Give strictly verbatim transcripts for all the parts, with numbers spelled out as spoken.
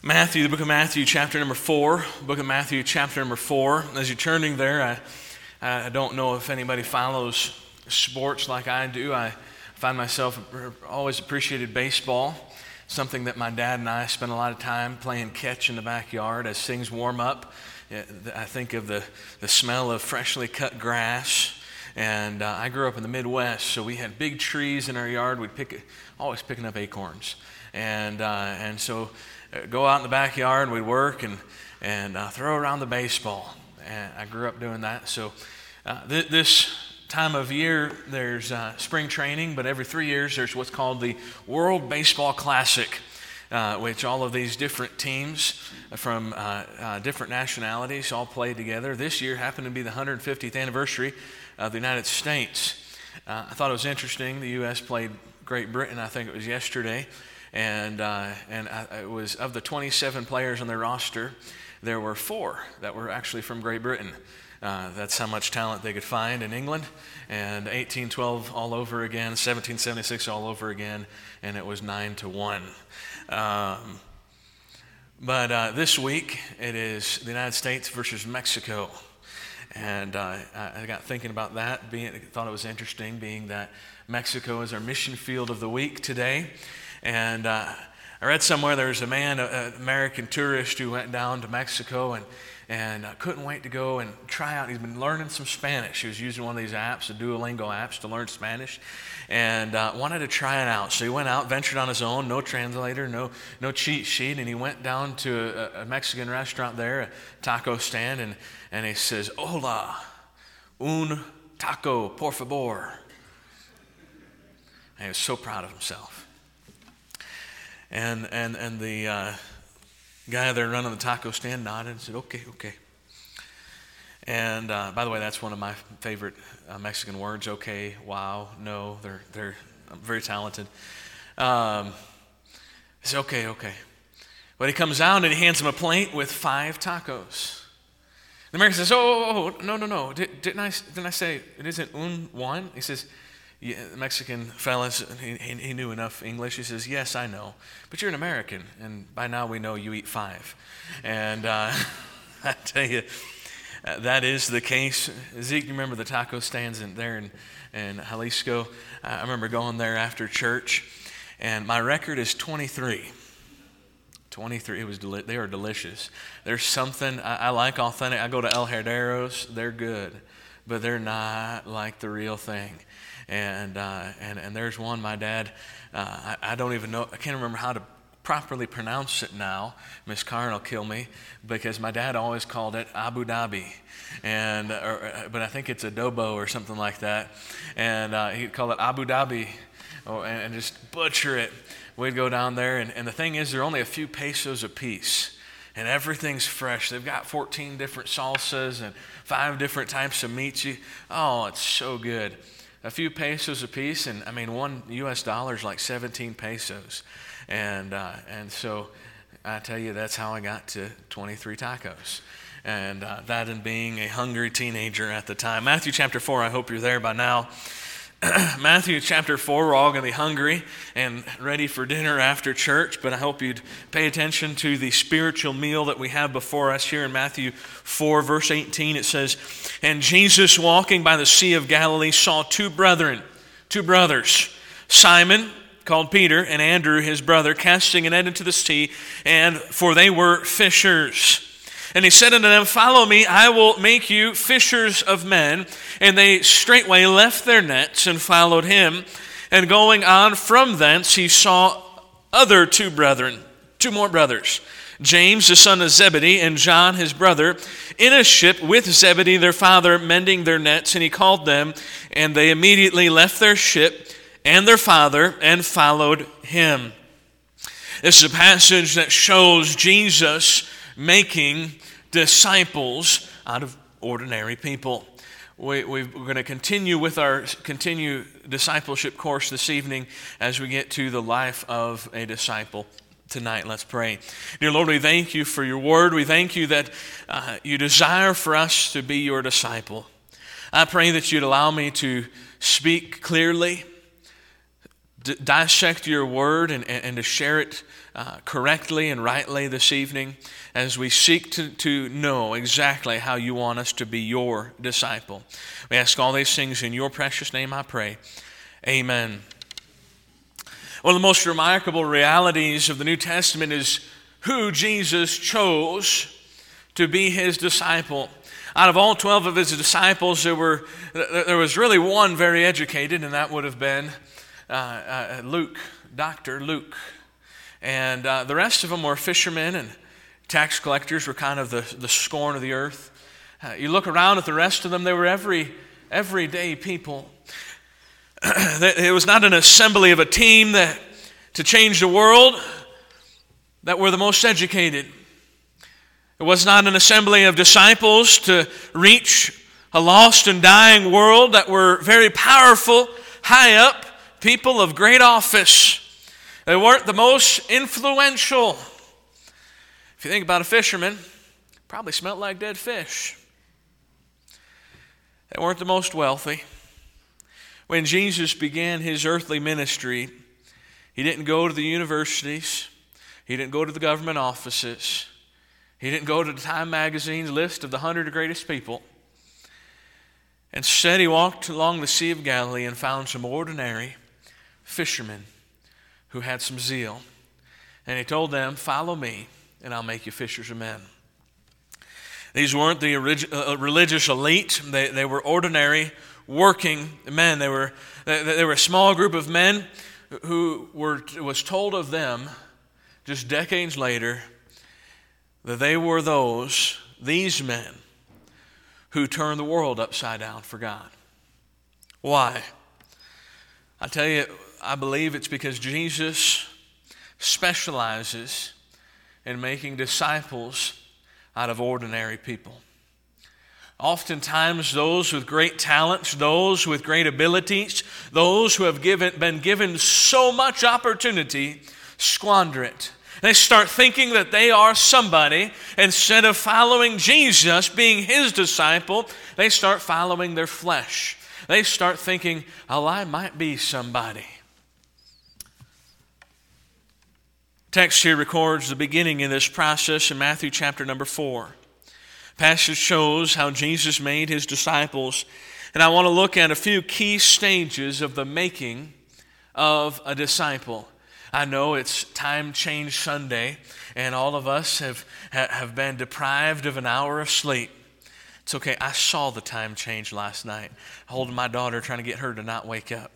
Matthew, the book of Matthew, chapter number four. Book of Matthew, chapter number four. As you're turning there, I, I don't know if anybody follows sports like I do. I find myself always appreciated baseball, something that my dad and I spent a lot of time playing catch in the backyard as things warm up. I think of the, the smell of freshly cut grass. And uh, I grew up in the Midwest, so we had big trees in our yard. We'd pick, always picking up acorns. And uh, and so uh, go out in the backyard, we'd work and, and uh, throw around the baseball. And I grew up doing that. So uh, th- this time of year, there's uh, spring training, but every three years there's what's called the World Baseball Classic, uh, which all of these different teams from uh, uh, different nationalities all play together. This year happened to be the one hundred fiftieth anniversary of the United States. Uh, I thought it was interesting. The U S played Great Britain, I think it was yesterday. And uh, and I, it was of the twenty-seven players on their roster, there were four that were actually from Great Britain. Uh, that's how much talent they could find in England. And eighteen twelve all over again, seventeen seventy-six all over again, and it was nine to one. Um, but uh, this week it is the United States versus Mexico. And uh, I got thinking about that, being, thought it was interesting, being that Mexico is our mission field of the week today. And uh, I read somewhere there was a man, an American tourist who went down to Mexico and, and uh, couldn't wait to go and try out. He's been learning some Spanish. He was using one of these apps, the Duolingo apps, to learn Spanish, and uh, wanted to try it out. So he went out, ventured on his own, no translator, no no cheat sheet, and he went down to a, a Mexican restaurant there, a taco stand, and, and he says, "Hola, un taco, por favor." And he was so proud of himself. And and and the uh, guy there running the taco stand nodded and said, "Okay, okay." And uh, by the way, that's one of my favorite uh, Mexican words. Okay, wow, no, they're they're very talented. Um, he said, "Okay, okay." But he comes out and he hands him a plate with five tacos. The American says, "Oh, oh, oh no, no, no! Did, didn't I didn't I say it isn't un one?" He says. Yeah, the Mexican fellas, he, he knew enough English. He says, "Yes, I know, but you're an American, and by now we know you eat five." And uh, I tell you, uh, that is the case. Zeke, you remember the taco stands in there in, in Jalisco? Uh, I remember going there after church, and my record is twenty-three. twenty-three. It was deli- they are delicious. There's something I, I like authentic. I go to El Herderos. They're good, but they're not like the real thing. And uh, and and there's one my dad, uh, I, I don't even know, I can't remember how to properly pronounce it now. Miss Karen will kill me because my dad always called it Abu Dhabi, and or, but I think it's adobo or something like that. And uh, he'd call it Abu Dhabi, or, and, and just butcher it. We'd go down there, and, and the thing is, they're only a few pesos a piece. And everything's fresh. They've got fourteen different salsas and five different types of meats. You, oh, it's so good. A few pesos a piece, and I mean, one U S dollar is like seventeen pesos. And uh, and so I tell you, that's how I got to twenty-three tacos. And uh, that and being a hungry teenager at the time. Matthew chapter four, I hope you're there by now. Matthew chapter four, we're all going to be hungry and ready for dinner after church, but I hope you'd pay attention to the spiritual meal that we have before us here in Matthew four, verse eighteen. It says, "And Jesus, walking by the Sea of Galilee, saw two brethren, two brothers, Simon, called Peter, and Andrew, his brother, casting a net into the sea, and for they were fishers. And he said unto them, Follow me, I will make you fishers of men. And they straightway left their nets and followed him. And going on from thence, he saw other two brethren, two more brothers, James the son of Zebedee, and John his brother, in a ship with Zebedee their father, mending their nets. And he called them, and they immediately left their ship and their father, and followed him." This is a passage that shows Jesus making disciples out of ordinary people. We, we're going to continue with our continue discipleship course this evening as we get to the life of a disciple tonight. Let's pray. Dear Lord, we thank you for your word. We thank you that uh, you desire for us to be your disciple. I pray that you'd allow me to speak clearly, d- dissect your word, and, and, and to share it uh, correctly and rightly this evening as we seek to, to know exactly how you want us to be your disciple. We ask all these things in your precious name, I pray. Amen. One of the most remarkable realities of the New Testament is who Jesus chose to be his disciple. Out of all twelve of his disciples, there were there was really one very educated, and that would have been uh, uh, Luke, Doctor Luke. And uh, the rest of them were fishermen and tax collectors, were kind of the, the scorn of the earth. Uh, you look around at the rest of them, they were every everyday people. It was not an assembly of a team that to change the world that were the most educated. It was not an assembly of disciples to reach a lost and dying world that were very powerful, high up, people of great office. They weren't the most influential. If you think about a fisherman, probably smelled like dead fish. They weren't the most wealthy. When Jesus began his earthly ministry, he didn't go to the universities. He didn't go to the government offices. He didn't go to the Time magazine's list of the hundred greatest people. Instead, he walked along the Sea of Galilee and found some ordinary fishermen who had some zeal. And he told them, "Follow me, and I'll make you fishers of men." These weren't the orig- uh, religious elite. They, they were ordinary working men. They were, they, they were a small group of men who were was told of them just decades later that they were those, these men, who turned the world upside down for God. Why? I tell you, I believe it's because Jesus specializes in making disciples out of ordinary people. Oftentimes, those with great talents, those with great abilities, those who have given, been given so much opportunity, squander it. They start thinking that they are somebody. Instead of following Jesus, being his disciple, they start following their flesh. They start thinking, oh, I might be somebody. Text here records the beginning of this process in Matthew chapter number four. Passage shows how Jesus made his disciples. And I want to look at a few key stages of the making of a disciple. I know it's Time Change Sunday, and all of us have, have been deprived of an hour of sleep. It's okay. I saw the time change last night, holding my daughter, trying to get her to not wake up.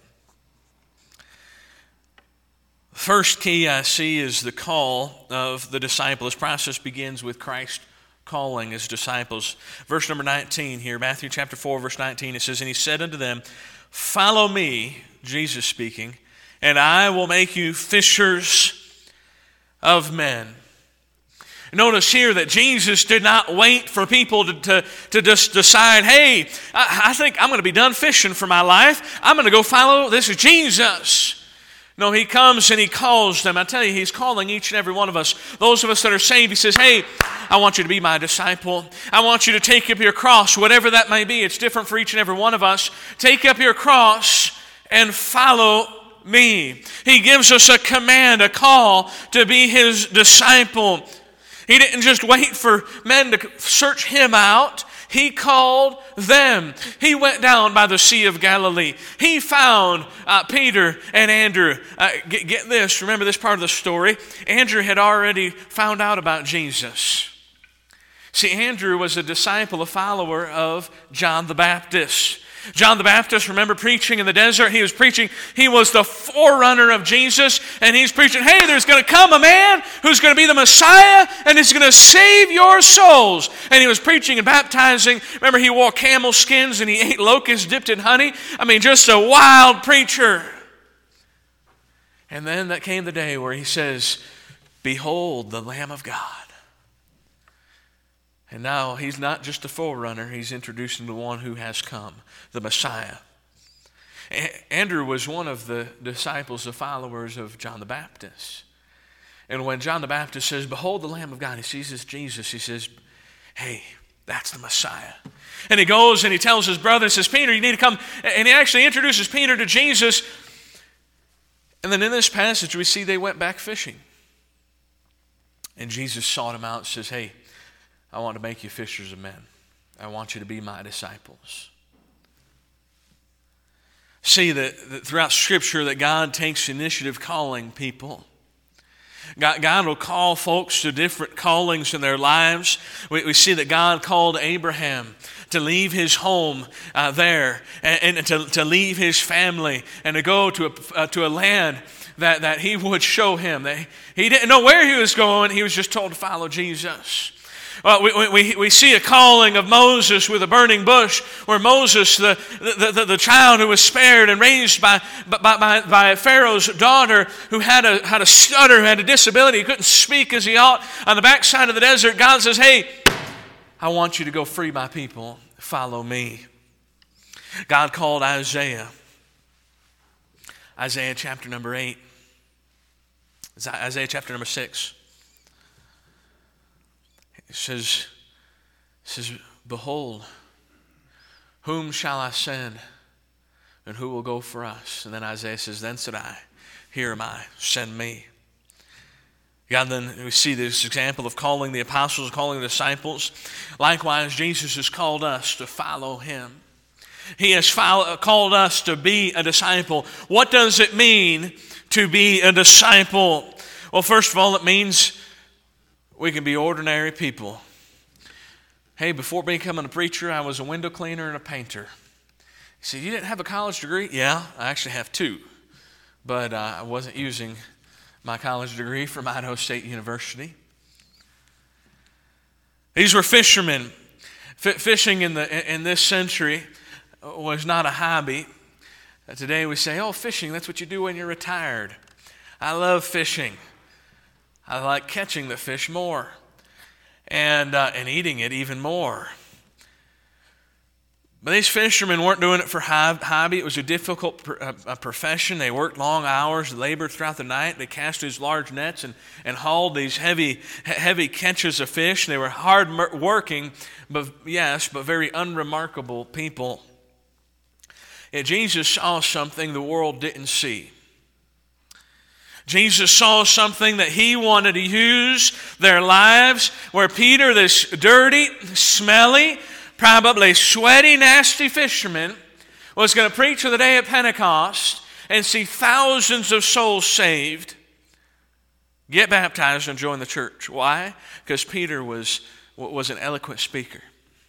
First key I see is the call of the disciple. This process begins with Christ calling his disciples. Verse number nineteen here, Matthew chapter four, verse nineteen, it says, "And he said unto them, Follow me," Jesus speaking, "and I will make you fishers of men." Notice here that Jesus did not wait for people to, to, to just decide, hey, I, I think I'm going to be done fishing for my life. I'm going to go follow this Jesus. No, he comes and he calls them. I tell you, he's calling each and every one of us. Those of us that are saved, he says, hey, I want you to be my disciple. I want you to take up your cross, whatever that may be. It's different for each and every one of us. Take up your cross and follow me. He gives us a command, a call to be his disciple. He didn't just wait for men to search him out. He called them. He went down by the Sea of Galilee. He found uh, Peter and Andrew. Uh, get, get this, remember this part of the story. Andrew had already found out about Jesus. See, Andrew was a disciple, a follower of John the Baptist. John the Baptist, remember preaching in the desert? He was preaching, he was the forerunner of Jesus, and he's preaching, hey, there's going to come a man who's going to be the Messiah, and he's going to save your souls. And he was preaching and baptizing. Remember, he wore camel skins, and he ate locusts dipped in honey. I mean, just a wild preacher. And then that came the day where he says, behold, the Lamb of God. And now he's not just a forerunner, he's introducing the one who has come, the Messiah. A- Andrew was one of the disciples, the followers of John the Baptist. And when John the Baptist says, behold the Lamb of God, he sees this Jesus, he says, hey, that's the Messiah. And he goes and he tells his brother, he says, Peter, you need to come. And he actually introduces Peter to Jesus. And then in this passage we see they went back fishing. And Jesus sought him out and says, hey, I want to make you fishers of men. I want you to be my disciples. See that, that throughout Scripture that God takes initiative calling people. God, God will call folks to different callings in their lives. We, we see that God called Abraham to leave his home uh, there and, and to, to leave his family and to go to a, uh, to a land that, that he would show him. That he, he didn't know where he was going. He was just told to follow Jesus. Well, we, we, we see a calling of Moses with a burning bush, where Moses, the, the, the, the child who was spared and raised by, by, by, by Pharaoh's daughter, who had a, had a stutter, who had a disability, he couldn't speak as he ought, on the backside of the desert, God says, hey, I want you to go free my people. Follow me. God called Isaiah. Isaiah chapter number eight. Isaiah chapter number six. It says, it says, behold, whom shall I send, and who will go for us? And then Isaiah says, then said I, here am I, send me. God, then we see this example of calling the apostles, calling the disciples. Likewise, Jesus has called us to follow him. He has follow, called us to be a disciple. What does it mean to be a disciple? Well, first of all, it means we can be ordinary people. Hey, before becoming a preacher, I was a window cleaner and a painter. You say, you didn't have a college degree? Yeah, I actually have two. But uh, I wasn't using my college degree from Idaho State University. These were fishermen. F- fishing in the in this century was not a hobby. Uh, today we say, oh, fishing, that's what you do when you're retired. I love fishing. I like catching the fish more and uh, and eating it even more. But these fishermen weren't doing it for hobby. It was a difficult profession. They worked long hours, labored throughout the night. They cast these large nets and, and hauled these heavy heavy catches of fish. They were hard working, but yes, but very unremarkable people. Yet Jesus saw something the world didn't see. Jesus saw something that he wanted to use their lives, where Peter, this dirty, smelly, probably sweaty, nasty fisherman, was going to preach for the day of Pentecost and see thousands of souls saved, get baptized, and join the church. Why? Because Peter was, was an eloquent speaker.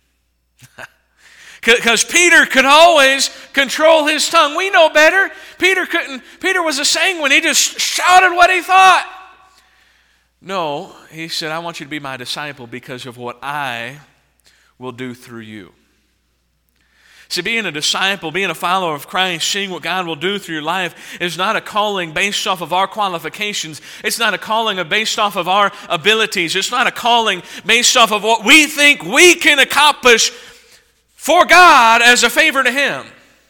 Because Peter could always control his tongue. We know better. Peter couldn't. Peter was a sanguine. He just shouted what he thought. No, he said, I want you to be my disciple because of what I will do through you. See, being a disciple, being a follower of Christ, seeing what God will do through your life is not a calling based off of our qualifications. It's not a calling based off of our abilities. It's not a calling based off of what we think we can accomplish for God as a favor to Him.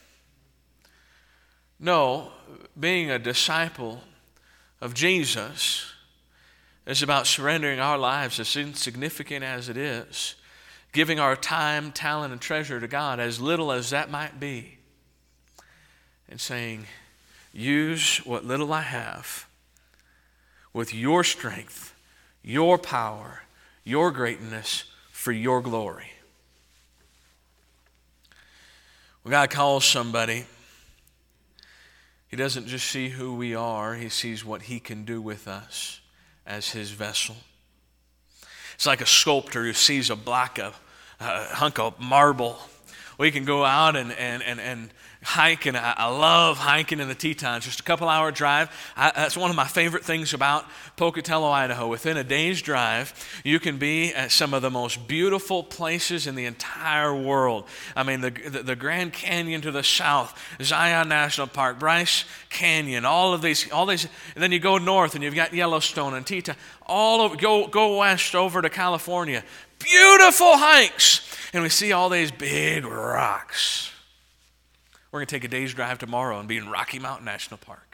No, being a disciple of Jesus is about surrendering our lives, as insignificant as it is, giving our time, talent, and treasure to God, as little as that might be, and saying, use what little I have with your strength, your power, your greatness for your glory. When God calls somebody, He doesn't just see who we are, He sees what He can do with us as His vessel. It's like a sculptor who sees a block of a hunk of marble. We can go out and and and, and hike, and I, I love hiking in the Tetons. Just a couple hour drive. I, that's one of my favorite things about Pocatello, Idaho. Within a day's drive, you can be at some of the most beautiful places in the entire world. I mean, the the, the Grand Canyon to the south, Zion National Park, Bryce Canyon, all of these, all these. And then you go north, and you've got Yellowstone and Teton. All over, go go west over to California. Beautiful hikes, and we see all these big rocks. We're going to take a day's drive tomorrow and be in Rocky Mountain National Park.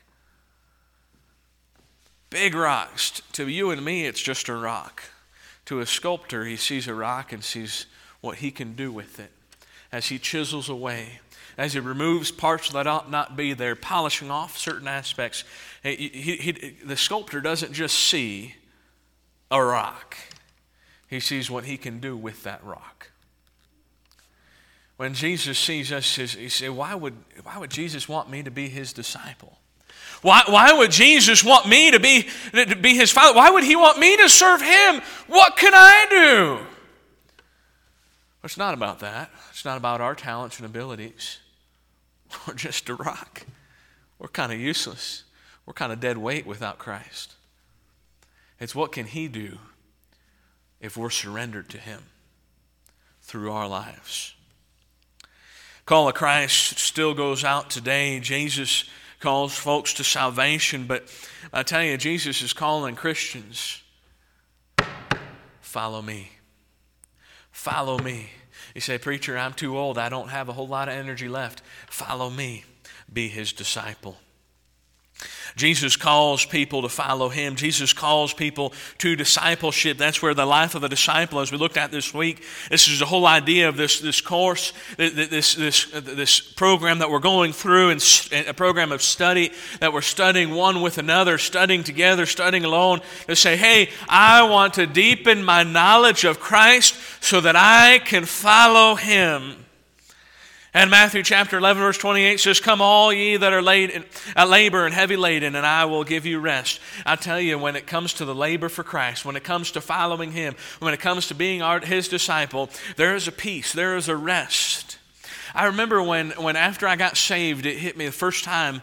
Big rocks. To you and me, it's just a rock. To a sculptor, he sees a rock and sees what he can do with it as he chisels away, as he removes parts that ought not be there, polishing off certain aspects. He, he, he, the sculptor doesn't just see, a rock. He sees what he can do with that rock. When Jesus sees us, he says, why would, why would Jesus want me to be his disciple? Why, why would Jesus want me to be, to be his father? Why would he want me to serve him? What can I do? It's not about that. It's not about our talents and abilities. We're just a rock. We're kind of useless. We're kind of dead weight without Christ. It's what can he do if we're surrendered to him through our lives. Call of Christ still goes out today. Jesus calls folks to salvation, but I tell you, Jesus is calling Christians, follow me. Follow me. You say, preacher, I'm too old. I don't have a whole lot of energy left. Follow me. Be his disciple. Jesus calls people to follow him. Jesus calls people to discipleship. That's where the life of a disciple, as we looked at this week, this is the whole idea of this, this course, this, this, this program that we're going through, and a program of study that we're studying one with another, studying together, studying alone, to say, hey, I want to deepen my knowledge of Christ so that I can follow him. And Matthew chapter eleven, verse twenty-eight says, come all ye that are laid, uh, labor and heavy laden, and I will give you rest. I tell you, when it comes to the labor for Christ, when it comes to following him, when it comes to being our, his disciple, there is a peace, there is a rest. I remember when, when after I got saved, it hit me the first time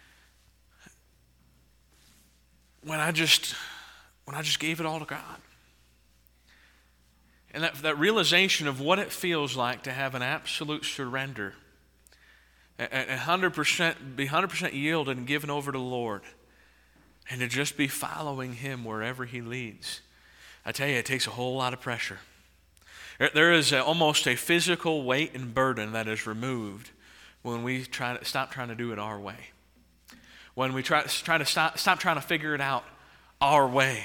when I just, when I just gave it all to God. And that, that realization of what it feels like to have an absolute surrender, a one hundred percent, be one hundred percent yielded and given over to the Lord, and to just be following him wherever he leads. I tell you, it takes a whole lot of pressure. There is a, almost a physical weight and burden that is removed when we try to stop trying to do it our way. When we try, try to stop, stop trying to figure it out our way.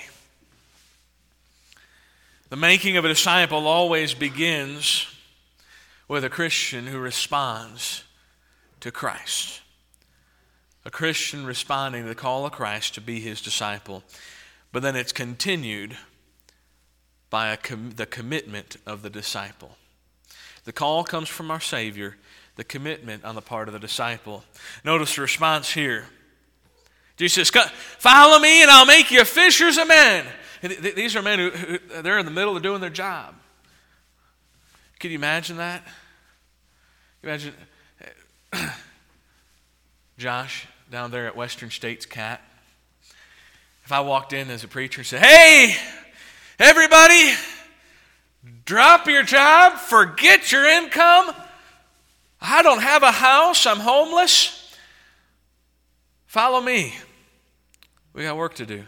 The making of a disciple always begins with a Christian who responds to Christ. A Christian responding to the call of Christ to be his disciple. But then it's continued by a com- the commitment of the disciple. The call comes from our Savior, the commitment on the part of the disciple. Notice the response here. Jesus says, follow me and I'll make you fishers of men. These are men who, who they're in the middle of doing their job. Can you imagine that? Imagine Josh down there at Western States Cat. If I walked in as a preacher and said, hey, everybody, drop your job, forget your income. I don't have a house, I'm homeless. Follow me. We got work to do.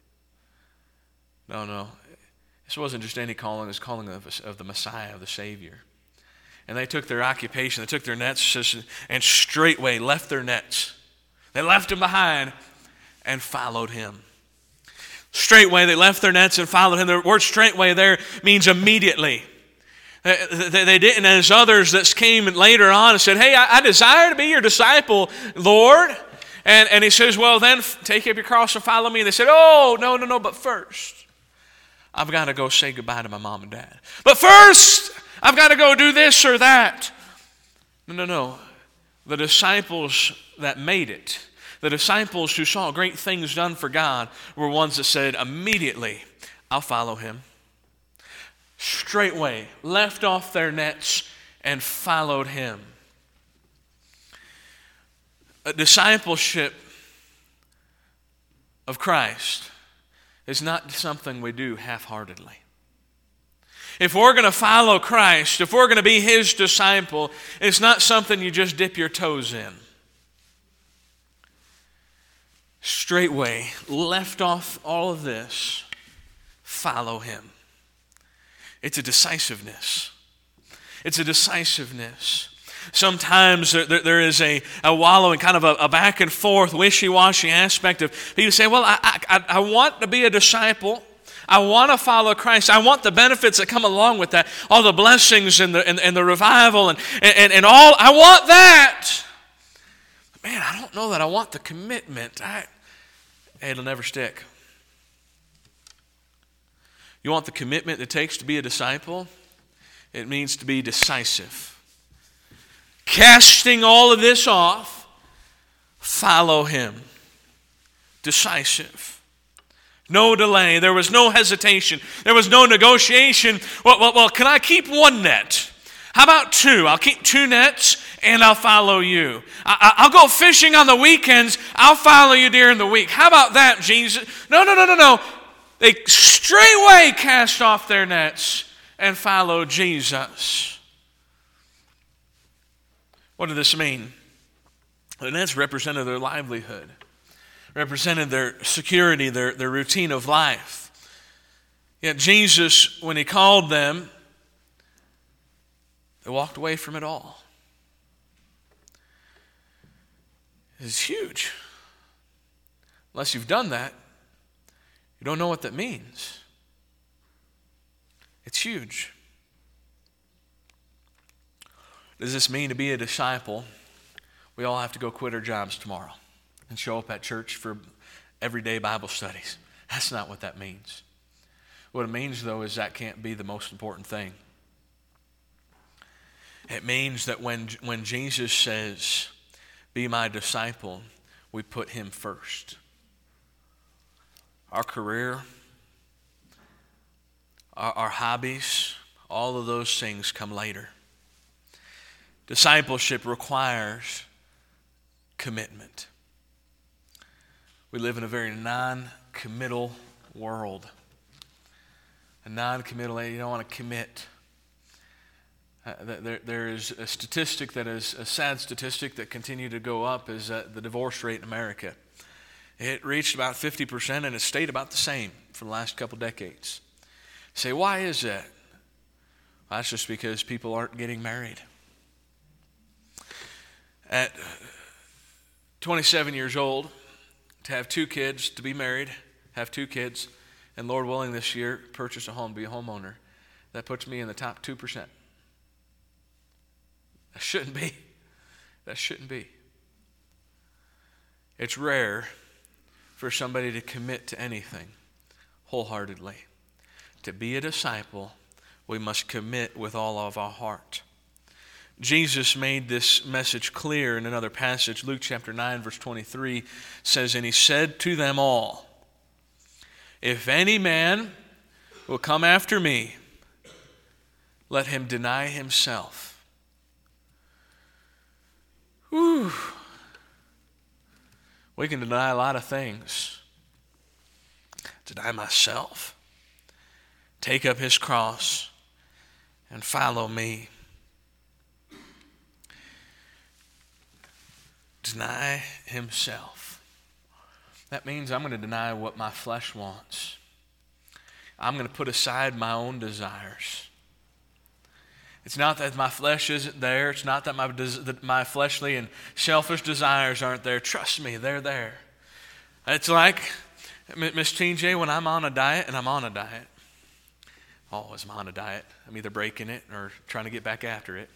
No, no. This wasn't just any calling. It was calling of, of the Messiah, of the Savior. And they took their occupation, they took their nets, and straightway left their nets. They left them behind and followed him. Straightway, they left their nets and followed him. The word straightway there means immediately. They, they, they didn't, as others that came later on and said, hey, I, I desire to be your disciple, Lord. And, and he says, well, then take up your cross and follow me. And they said, oh, no, no, no, but first, I've got to go say goodbye to my mom and dad. But first, I've got to go do this or that. No, no, no. The disciples that made it, the disciples who saw great things done for God, were ones that said, immediately, I'll follow him. Straightway, left off their nets and followed him. A discipleship of Christ is not something we do half-heartedly. If we're going to follow Christ, if we're going to be his disciple, it's not something you just dip your toes in. Straightway, left off all of this, follow him. It's a decisiveness. It's a decisiveness. Sometimes there, there is a, a wallowing, kind of a, a back and forth, wishy-washy aspect of people say, well, I, I, I want to be a disciple. I want to follow Christ. I want the benefits that come along with that, all the blessings and the, and, and the revival and, and, and all. I want that. But man, I don't know that I want the commitment. I, it'll never stick. You want the commitment it takes to be a disciple? It means to be decisive. Casting all of this off, follow him. Decisive. No delay. There was no hesitation. There was no negotiation. Well, well, well, can I keep one net? How about two? I'll keep two nets and I'll follow you. I, I'll go fishing on the weekends. I'll follow you during the week. How about that, Jesus? No, no, no, no, no. They straightway cast off their nets and followed Jesus. What did this mean? The nets represented their livelihood, represented their security, their, their routine of life. Yet Jesus, when he called them, they walked away from it all. It's huge. Unless you've done that, you don't know what that means. It's huge. Does this mean to be a disciple, we all have to go quit our jobs tomorrow and show up at church for everyday Bible studies? That's not what that means. What it means, though, is that can't be the most important thing. It means that when, when Jesus says, be my disciple, we put him first. Our career, our, our hobbies, all of those things come later. Discipleship requires commitment. We live in a very non-committal world. A non-committal, you don't want to commit. Uh, there, there is a statistic that is a sad statistic that continued to go up is uh, the divorce rate in America. It reached about fifty percent and it stayed about the same for the last couple decades. You say, why is that? Well, that's just because people aren't getting married. At twenty-seven years old, to have two kids, to be married, have two kids, and Lord willing this year, purchase a home, be a homeowner, that puts me in the top two percent. That shouldn't be. That shouldn't be. It's rare for somebody to commit to anything wholeheartedly. To be a disciple, we must commit with all of our heart. Jesus made this message clear in another passage. Luke chapter nine, verse twenty-three says, and he said to them all, if any man will come after me, let him deny himself. Whew. We can deny a lot of things. Deny myself. Take up his cross and follow me. Deny himself. That means I'm going to deny what my flesh wants. I'm going to put aside my own desires. It's not that my flesh isn't there. It's not that my, that my fleshly and selfish desires aren't there. Trust me, they're there. It's like, Miss T J, when I'm on a diet, and I'm on a diet. Always I'm on a diet. I'm either breaking it or trying to get back after it.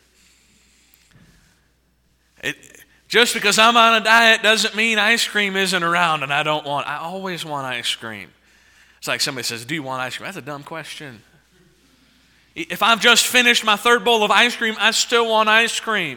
It just because I'm on a diet doesn't mean ice cream isn't around and I don't want. I always want ice cream. It's like somebody says, do you want ice cream? That's a dumb question. If I've just finished my third bowl of ice cream, I still want ice cream.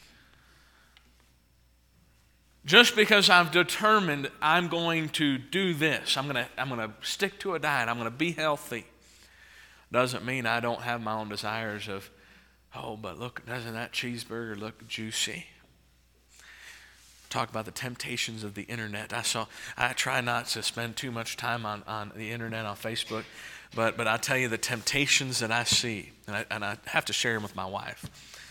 Just because I've determined I'm going to do this, I'm going to I'm going to stick to a diet, I'm going to be healthy, doesn't mean I don't have my own desires of, oh, but look, doesn't that cheeseburger look juicy? Talk about the temptations of the internet. I saw. I try not to spend too much time on, on the internet, on Facebook, but but I tell you the temptations that I see, and I, and I have to share them with my wife.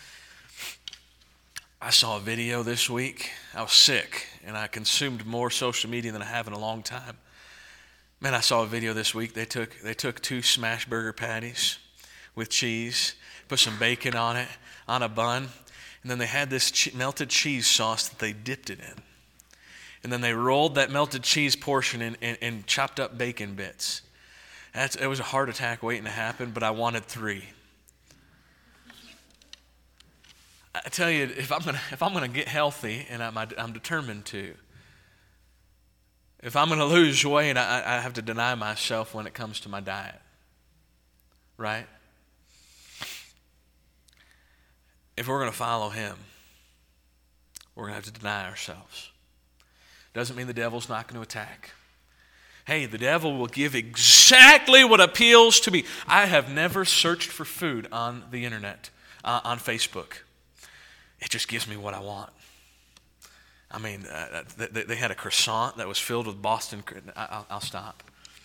I saw a video this week. I was sick, and I consumed more social media than I have in a long time. Man, I saw a video this week. They took they took two smash burger patties with cheese, put some bacon on it, on a bun. And then they had this che- melted cheese sauce that they dipped it in. And then they rolled that melted cheese portion in, in, in chopped up bacon bits. That's, it was a heart attack waiting to happen, but I wanted three. I tell you, if I'm gonna if I'm gonna get healthy, and I'm I'm determined to, if I'm gonna lose weight, I, I have to deny myself when it comes to my diet. right? If we're going to follow him, we're going to have to deny ourselves. Doesn't mean the devil's not going to attack. Hey, the devil will give exactly what appeals to me. I have never searched for food on the internet, uh, on Facebook. It just gives me what I want. I mean, uh, they, they had a croissant that was filled with Boston. I'll, I'll stop.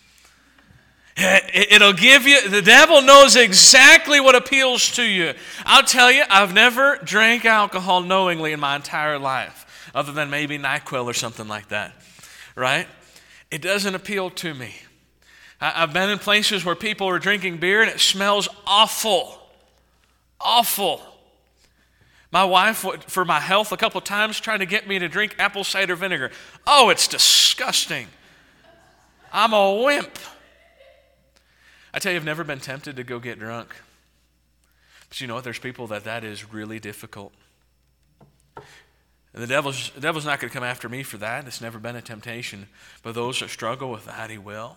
It'll give you, the devil knows exactly what appeals to you. I'll tell you, I've never drank alcohol knowingly in my entire life, other than maybe NyQuil or something like that, right? It doesn't appeal to me. I've been in places where people are drinking beer and it smells awful, awful. My wife, for my health, a couple of times tried to get me to drink apple cider vinegar. Oh, it's disgusting. I'm a wimp. I tell you, I've never been tempted to go get drunk. But you know what? There's people that that is really difficult. And the devil's, the devil's not going to come after me for that. It's never been a temptation. But those that struggle with that, he will.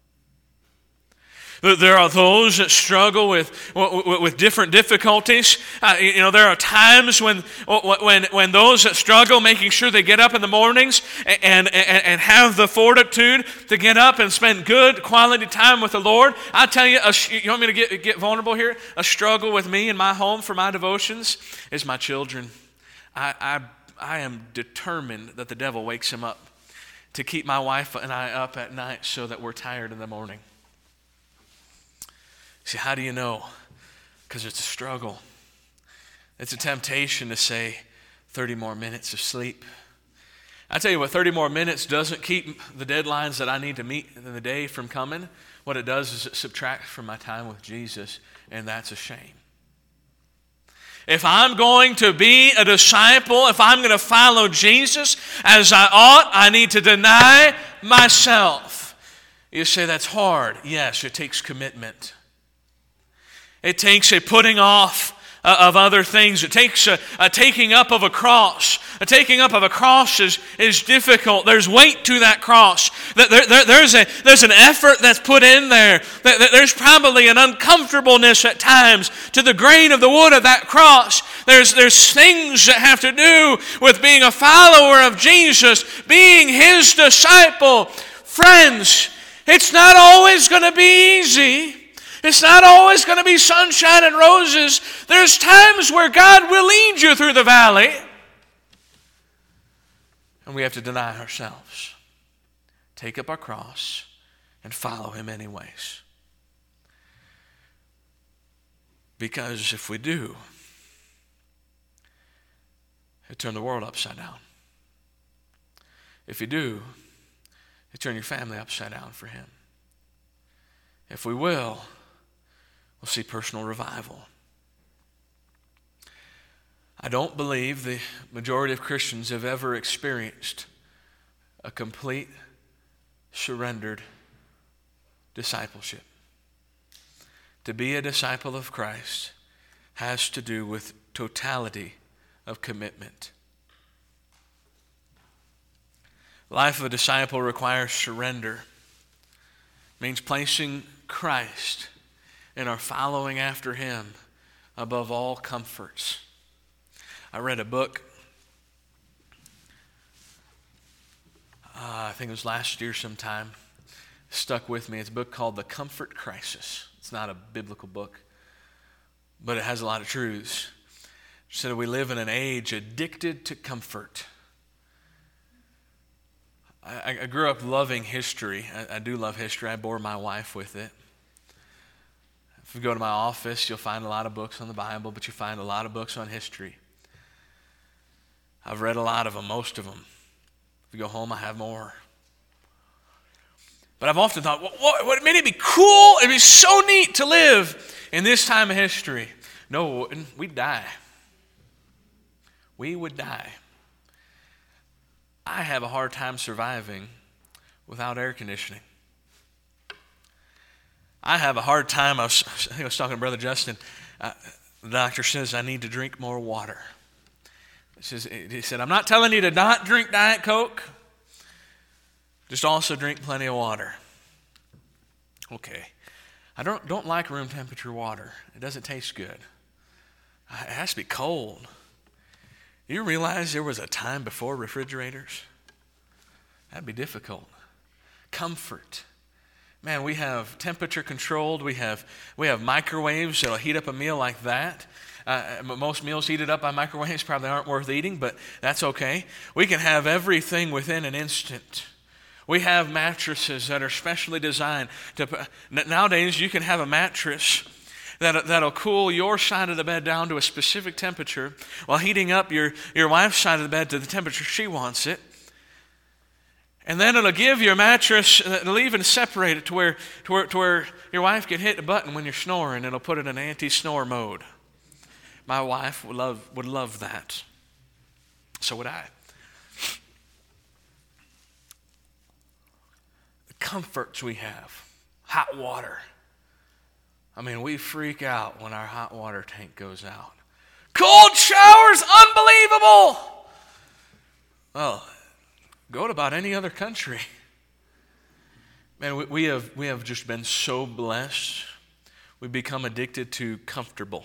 There are those that struggle with with different difficulties. Uh, you know, there are times when when when those that struggle, making sure they get up in the mornings and, and and have the fortitude to get up and spend good quality time with the Lord. I tell you, a, you want me to get get vulnerable here? A struggle with me in my home for my devotions is my children. I I I am determined that the devil wakes him up to keep my wife and I up at night so that we're tired in the morning. See, how do you know? Because it's a struggle. It's a temptation to say thirty more minutes of sleep. I tell you what, thirty more minutes doesn't keep the deadlines that I need to meet in the day from coming. What it does is it subtracts from my time with Jesus, and that's a shame. If I'm going to be a disciple, if I'm going to follow Jesus as I ought, I need to deny myself. You say that's hard. Yes, it takes commitment. It takes a putting off uh, of other things. It takes a, a taking up of a cross. A taking up of a cross is, is difficult. There's weight to that cross. There, there, there's, a, there's an effort that's put in there. There's probably an uncomfortableness at times to the grain of the wood of that cross. There's, there's things that have to do with being a follower of Jesus, being His disciple. Friends, it's not always going to be easy. It's not always going to be sunshine and roses. There's times where God will lead you through the valley. And we have to deny ourselves, take up our cross, and follow Him anyways. Because if we do, it turn the world upside down. If you do, it turn your family upside down for Him. If we will, we'll see personal revival. I don't believe the majority of Christians have ever experienced a complete, surrendered discipleship. To be a disciple of Christ has to do with totality of commitment. The life of a disciple requires surrender. It means placing Christ and our following after Him above all comforts. I read a book, uh, I think it was last year sometime, stuck with me. It's a book called The Comfort Crisis. It's not a biblical book, but it has a lot of truths. It said we live in an age addicted to comfort. I, I grew up loving history. I, I do love history. I bore my wife with it. If you go to my office, you'll find a lot of books on the Bible, but you find a lot of books on history. I've read a lot of them, most of them. If you go home, I have more. But I've often thought, what, what, what, wouldn't it be cool? It'd be so neat to live in this time of history. No, we'd die. We would die. I have a hard time surviving without air conditioning. I have a hard time. I, was, I think I was talking to Brother Justin. Uh, the doctor says I need to drink more water. He, says, he said, I'm not telling you to not drink Diet Coke. Just also drink plenty of water. Okay. I don't, don't like room temperature water. It doesn't taste good. It has to be cold. You realize there was a time before refrigerators? That'd be difficult. Comfort. Man, we have temperature controlled. We have we have microwaves that'll heat up a meal like that. Uh, most meals heated up by microwaves probably aren't worth eating, but that's okay. We can have everything within an instant. We have mattresses that are specially designed to. Nowadays, you can have a mattress that, that'll cool your side of the bed down to a specific temperature while heating up your, your wife's side of the bed to the temperature she wants it. And then it'll give your mattress, it'll even separate it to where, to where, to where your wife can hit a button when you're snoring. It'll put it in anti-snore mode. My wife would love, would love that. So would I. The comforts we have. Hot water. I mean, we freak out when our hot water tank goes out. Cold showers, unbelievable! Well, go to about any other country. Man, we, we have we have just been so blessed. We've become addicted to comfortable.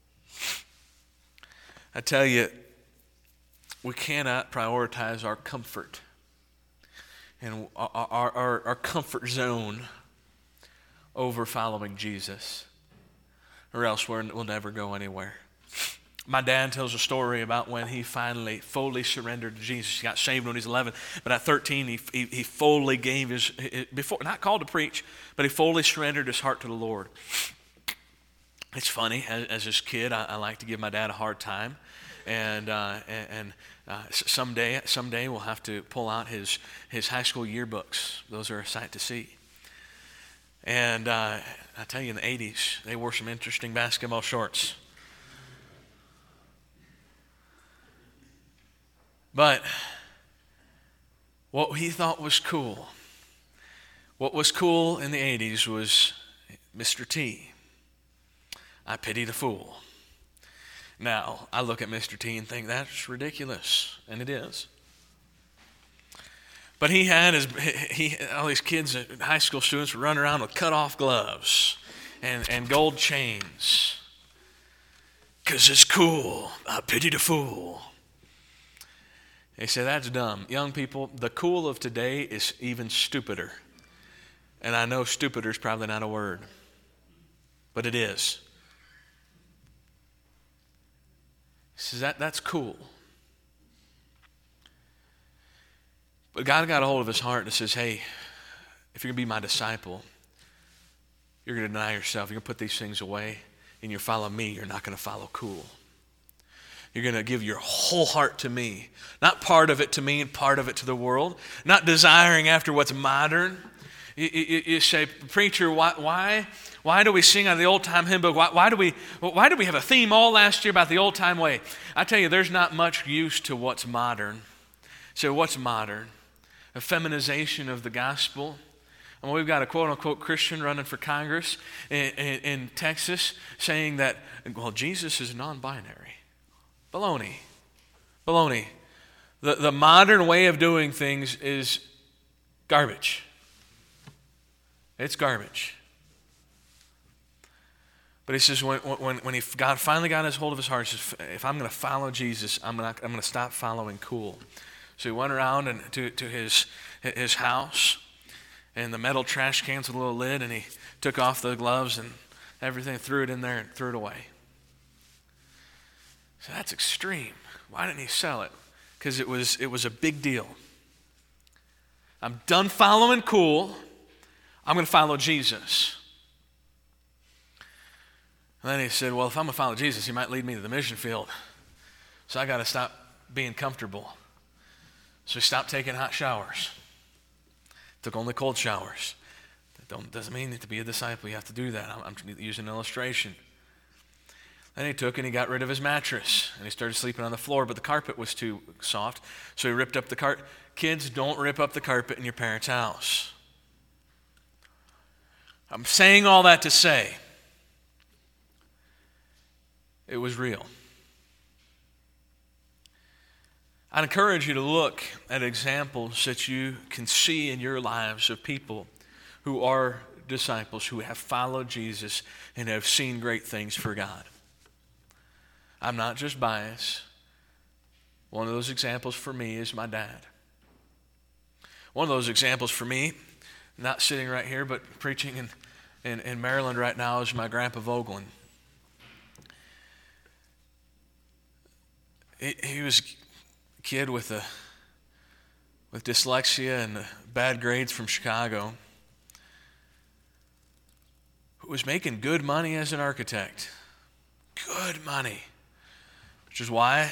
I tell you, we cannot prioritize our comfort and our, our, our, our comfort zone over following Jesus, or else we're, we'll never go anywhere. My dad tells a story about when he finally fully surrendered to Jesus. He got saved when he was eleven, but at thirteen, he, he, he fully gave his, before not called to preach, but he fully surrendered his heart to the Lord. It's funny, as, as this kid, I, I like to give my dad a hard time, and uh, and, and uh, someday, someday we'll have to pull out his his high school yearbooks. Those are a sight to see. And uh, I tell you, in the eighties, they wore some interesting basketball shorts. But what he thought was cool, what was cool in the eighties was Mister T. I pity the fool. Now, I look at Mister T and think that's ridiculous, and it is. But he had his, he, all these kids, high school students, would run around with cut-off gloves and, and gold chains. Because it's cool. I pity the fool. They say that's dumb. Young people, the cool of today is even stupider. And I know stupider is probably not a word, but it is. He says that, that's cool. But God got a hold of his heart and says, hey, if you're going to be my disciple, you're going to deny yourself. You're going to put these things away, and you're follow me. You're not going to follow cool. You're going to give your whole heart to me. Not part of it to me and part of it to the world. Not desiring after what's modern. You, you, you say, preacher, why, why, why do we sing out of the old-time hymn book? Why, why, do we, why do we have a theme all last year about the old-time way? I tell you, there's not much use to what's modern. So what's modern? A feminization of the gospel. I mean, we've got a quote-unquote Christian running for Congress in, in, in Texas saying that, well, Jesus is non-binary. Baloney. Baloney. The, the modern way of doing things is garbage. It's garbage. But he says when, when, when he, God finally got his hold of his heart, he says, if I'm going to follow Jesus, I'm going to I'm going to stop following cool. So he went around and to, to his, his house, and the metal trash cans with a little lid, and he took off the gloves and everything, threw it in there and threw it away. So that's extreme. Why didn't he sell it? Because it was it was a big deal. I'm done following cool. I'm going to follow Jesus. And then he said, well, if I'm going to follow Jesus, he might lead me to the mission field. So I got to stop being comfortable. So he stopped taking hot showers. Took only cold showers. That don't, doesn't mean that to be a disciple you have to do that. I'm, I'm using an illustration. Then he took and he got rid of his mattress, and he started sleeping on the floor, but the carpet was too soft, so he ripped up the carpet. Kids, don't rip up the carpet in your parents' house. I'm saying all that to say it was real. I'd encourage you to look at examples that you can see in your lives of people who are disciples who have followed Jesus and have seen great things for God. I'm not just biased. One of those examples for me is my dad. One of those examples for me, not sitting right here, but preaching in, in, in Maryland right now, is my grandpa Vogelin. He, he was a kid with a with dyslexia and bad grades from Chicago, who was making good money as an architect. Good money. Which is why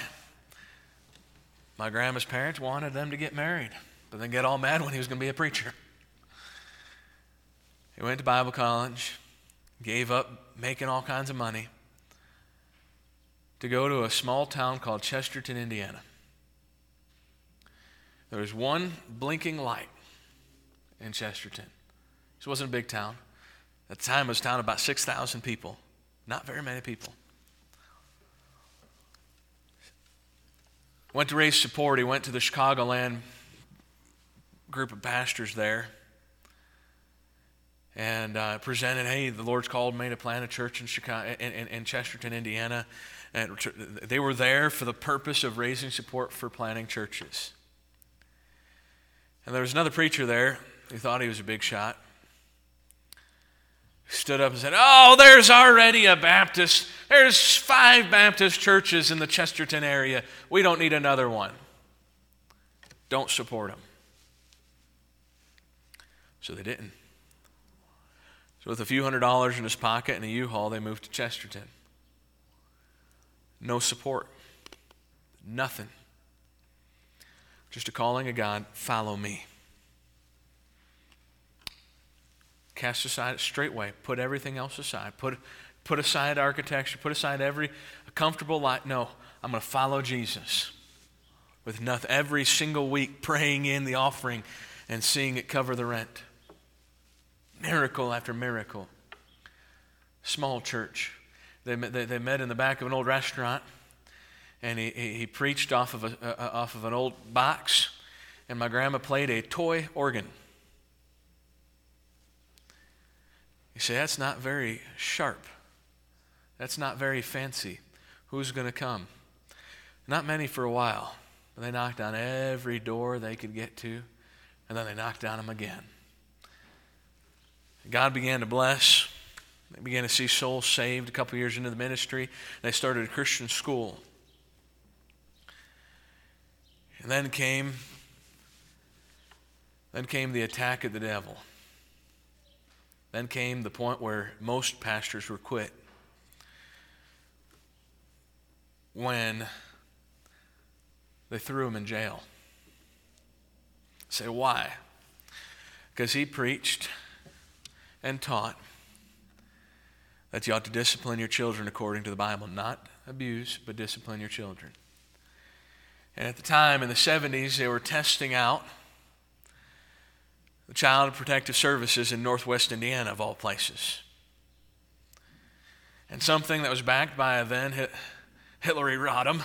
my grandma's parents wanted them to get married, but then get all mad when he was going to be a preacher. He went to Bible college, gave up making all kinds of money to go to a small town called Chesterton, Indiana. There was one blinking light in Chesterton. This wasn't a big town. At the time, it was a town of about six thousand people. Not very many people. Went to raise support. He went to the Chicagoland group of pastors there and uh, presented, hey, the Lord's called me to plant a church in, Chicago, in, in, in Chesterton, Indiana. And they were there for the purpose of raising support for planting churches. And there was another preacher there who thought he was a big shot. Stood up and said, oh, there's already a Baptist. There's five Baptist churches in the Chesterton area. We don't need another one. Don't support them. So they didn't. So with a few hundred dollars in his pocket and a U-Haul, they moved to Chesterton. No support. Nothing. Just a calling of God, follow me. Cast aside straightway. Put everything else aside. Put, put aside architecture. Put aside every comfortable life. No, I'm going to follow Jesus. With nothing, every single week praying in the offering and seeing it cover the rent. Miracle after miracle. Small church. They, they, they met in the back of an old restaurant. And he, he, he preached off of, a, uh, off of an old box, and my grandma played a toy organ. You say, that's not very sharp. That's not very fancy. Who's going to come? Not many for a while, but they knocked on every door they could get to, and then they knocked on them again. God began to bless. They began to see souls saved a couple years into the ministry. They started a Christian school. And then came, then came the attack of the devil. Then came the point where most pastors were quit. When they threw him in jail. Say, why? Because he preached and taught that you ought to discipline your children according to the Bible. Not abuse, but discipline your children. And at the time, in the seventies, they were testing out the Child Protective Services in Northwest Indiana, of all places. And something that was backed by a then Hillary Rodham,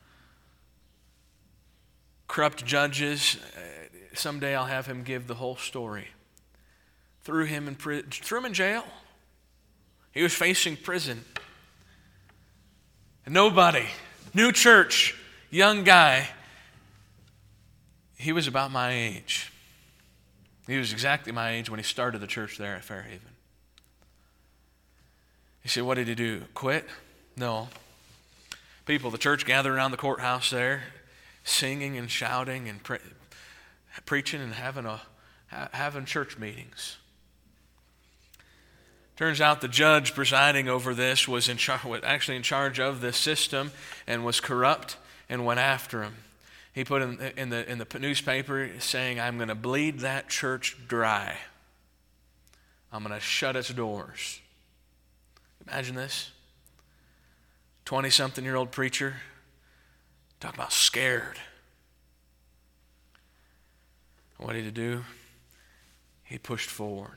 corrupt judges. Someday I'll have him give the whole story. Threw him in, threw him in jail. He was facing prison. And nobody, new church, young guy, he was about my age. He was exactly my age when he started the church there at Fairhaven. He said, what did he do? Quit? No. People, the church gathered around the courthouse there, singing and shouting and pre- preaching and having a ha- having church meetings. Turns out the judge presiding over this was in char- was actually in charge of this system and was corrupt and went after him. He put in, in the in the newspaper saying, I'm going to bleed that church dry. I'm going to shut its doors. Imagine this. twenty-something-year-old preacher. Talk about scared. What did he do? He pushed forward.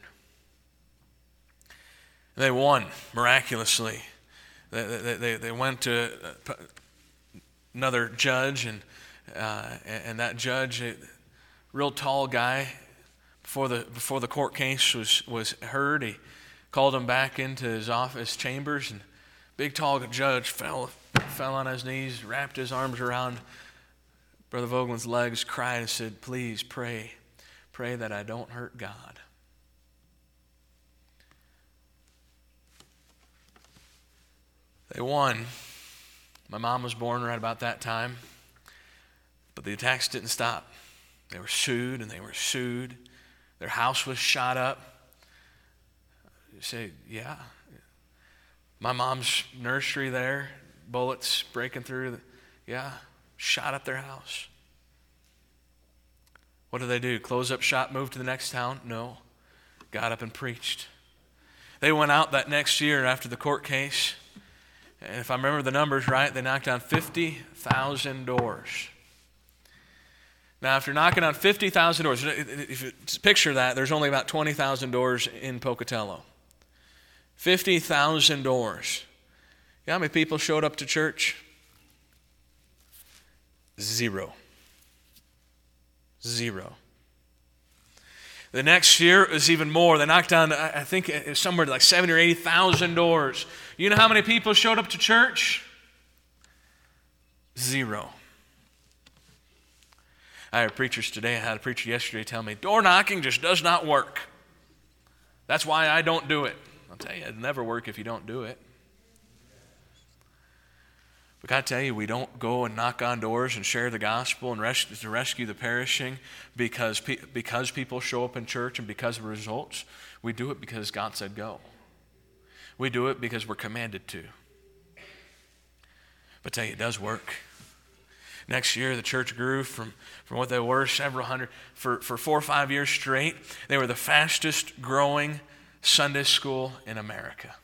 They won miraculously. They, they, they, they went to another judge, and uh, and that judge, a real tall guy, before the before the court case was, was heard, he called him back into his office chambers, and big tall judge fell fell on his knees, wrapped his arms around Brother Vogeland's legs, cried and said, "Please pray, pray that I don't hurt God." They won. My mom was born right about that time. But the attacks didn't stop. They were sued and they were sued. Their house was shot up. You say, yeah. My mom's nursery there, bullets breaking through. The, yeah, shot up their house. What did they do? Close up shop, move to the next town? No. Got up and preached. They went out that next year after the court case. And if I remember the numbers right, they knocked on fifty thousand doors. Now, after knocking on fifty thousand doors, if you picture that, there's only about twenty thousand doors in Pocatello. fifty thousand doors. You know how many people showed up to church? Zero. Zero. The next year was even more. They knocked on, I think, it was somewhere like seventy or eighty thousand doors. You know how many people showed up to church? Zero. I had preachers today. I had a preacher yesterday tell me, door knocking just does not work. That's why I don't do it. I'll tell you, it'll never work if you don't do it. But I tell you, we don't go and knock on doors and share the gospel and res- to rescue the perishing because, pe- because people show up in church and because of results. We do it because God said go. We do it because we're commanded to. But I tell you, it does work. Next year, the church grew from, from what they were, several hundred, for, for four or five years straight. They were the fastest growing Sunday school in America.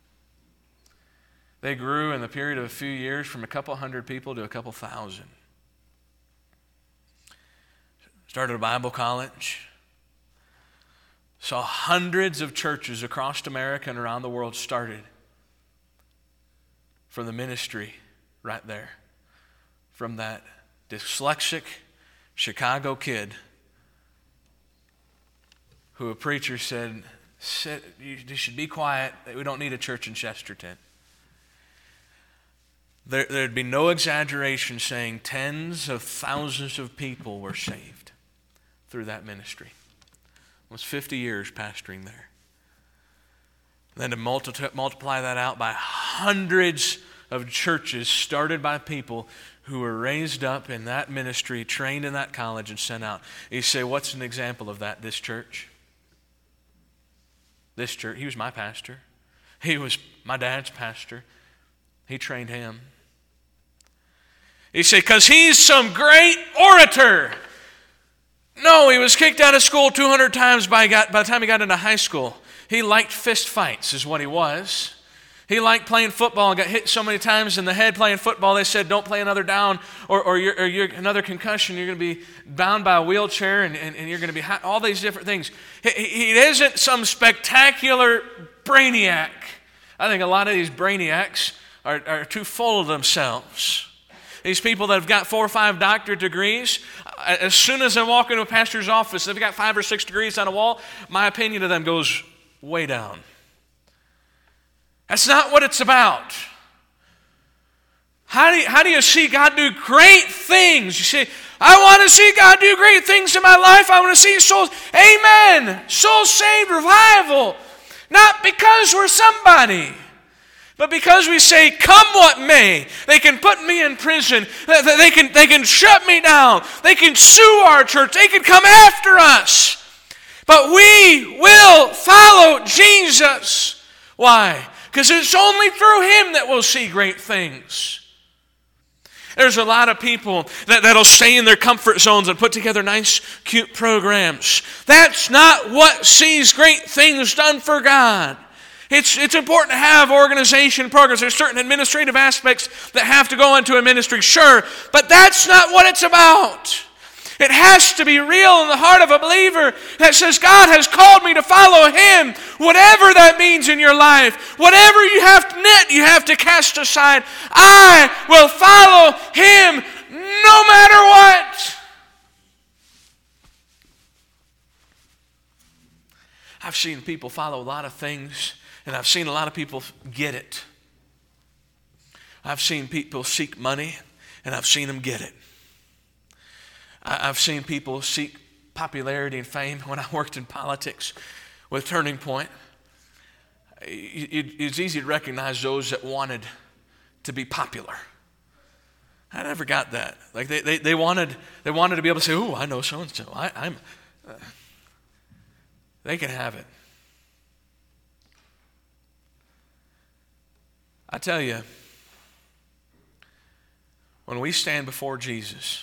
They grew in the period of a few years from a couple hundred people to a couple thousand. Started a Bible college. Saw hundreds of churches across America and around the world started from the ministry right there. From that dyslexic Chicago kid who a preacher said, Sit, you should be quiet. We don't need a church in Chesterton. There, there'd be no exaggeration saying tens of thousands of people were saved through that ministry. Almost fifty years pastoring there. And then to multi- multiply that out by hundreds of churches started by people who were raised up in that ministry, trained in that college, and sent out. You say, what's an example of that? This church. This church. He was my pastor. He was my dad's pastor. He trained him. You say, because he's some great orator. No, he was kicked out of school two hundred times by, got, by the time he got into high school. He liked fist fights is what he was. He liked playing football and got hit so many times in the head playing football. They said, don't play another down or, or, you're, or you're another concussion. You're going to be bound by a wheelchair and, and, and you're going to be hot, all these different things. He, he isn't some spectacular brainiac. I think a lot of these brainiacs are, are too full of themselves. These people that have got four or five doctorate degrees, as soon as they walk into a pastor's office, they've got five or six degrees on a wall, my opinion of them goes way down. That's not what it's about. How do you, how do you see God do great things? You say, I want to see God do great things in my life. I want to see souls. Amen. Souls saved, revival. Not because we're somebody, but because we say, come what may. They can put me in prison. They can, they can shut me down. They can sue our church. They can come after us. But we will follow Jesus. Why? Because it's only through Him that we'll see great things. There's a lot of people that, that'll stay in their comfort zones and put together nice, cute programs. That's not what sees great things done for God. It's, it's important to have organization programs. There's certain administrative aspects that have to go into a ministry, sure, but that's not what it's about. It has to be real in the heart of a believer that says, God has called me to follow Him, whatever that means in your life. Whatever you have to net, you have to cast aside. I will follow Him no matter what. I've seen people follow a lot of things, and I've seen a lot of people get it. I've seen people seek money, and I've seen them get it. I've seen people seek popularity and fame. When I worked in politics with Turning Point, it's easy to recognize those that wanted to be popular. I never got that. Like they, they, they wanted they wanted to be able to say, "Oh, I know so and so. I, I'm." Uh, they can have it. I tell you, when we stand before Jesus,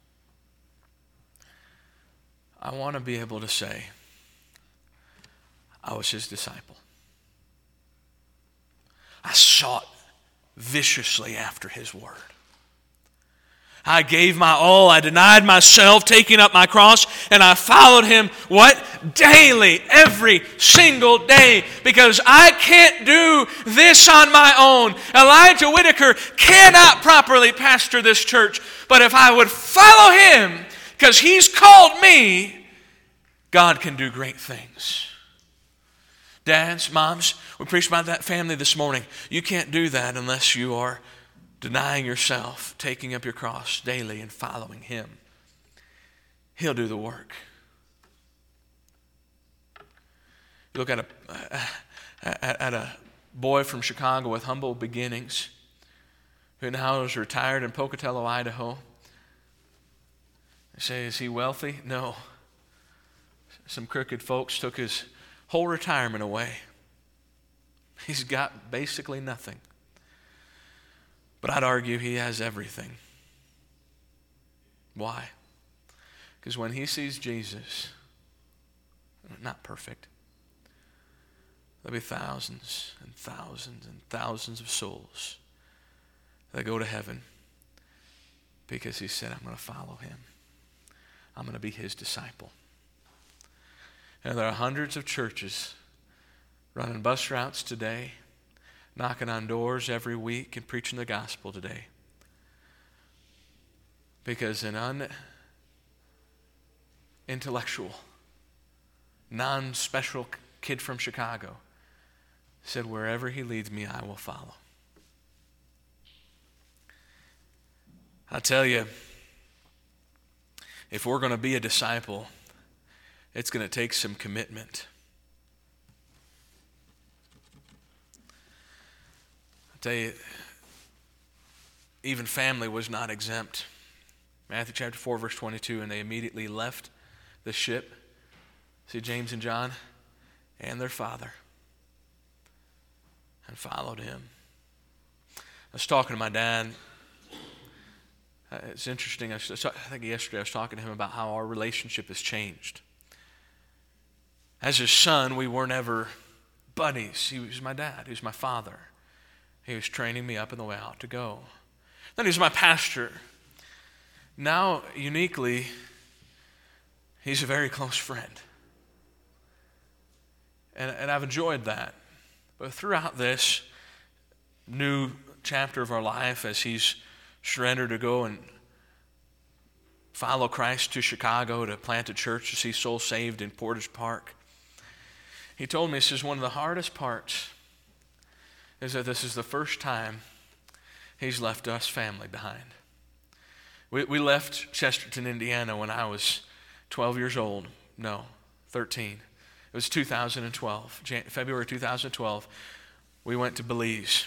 I want to be able to say, I was his disciple. I sought viciously after his word. I gave my all. I denied myself, taking up my cross, and I followed him, what? Daily, every single day, because I can't do this on my own. Elijah Whitaker cannot properly pastor this church, but if I would follow him, because he's called me, God can do great things. Dads, moms, we preached about that family this morning. You can't do that unless you are denying yourself, taking up your cross daily and following him. He'll do the work. You look at a, at, at a boy from Chicago with humble beginnings who now is retired in Pocatello, Idaho. They say, is he wealthy? No. Some crooked folks took his whole retirement away. He's got basically nothing. But I'd argue he has everything. Why? Because when he sees Jesus, not perfect, there'll be thousands and thousands and thousands of souls that go to heaven because he said, I'm going to follow him. I'm going to be his disciple. And there are hundreds of churches running bus routes today, knocking on doors every week and preaching the gospel today. Because an unintellectual, non-special kid from Chicago said, wherever he leads me, I will follow. I tell you, if we're going to be a disciple, it's going to take some commitment. I tell you, even family was not exempt. Matthew chapter four, verse twenty-two, and they immediately left the ship. See, James and John and their father, and followed him. I was talking to my dad. Uh, it's interesting. I, was, I think yesterday I was talking to him about how our relationship has changed. As his son, we were never buddies. He was my dad. He was my father. He was training me up in the way I ought to go. Then he was my pastor. Now, uniquely, he's a very close friend. And, and I've enjoyed that. But throughout this new chapter of our life, as he's surrendered to go and follow Christ to Chicago to plant a church to see souls saved in Portage Park, he told me, this is one of the hardest parts, is that this is the first time he's left us family behind. We, we left Chesterton, Indiana when I was twelve years old. No, thirteen. It was two thousand twelve, Jan- February two thousand twelve. We went to Belize.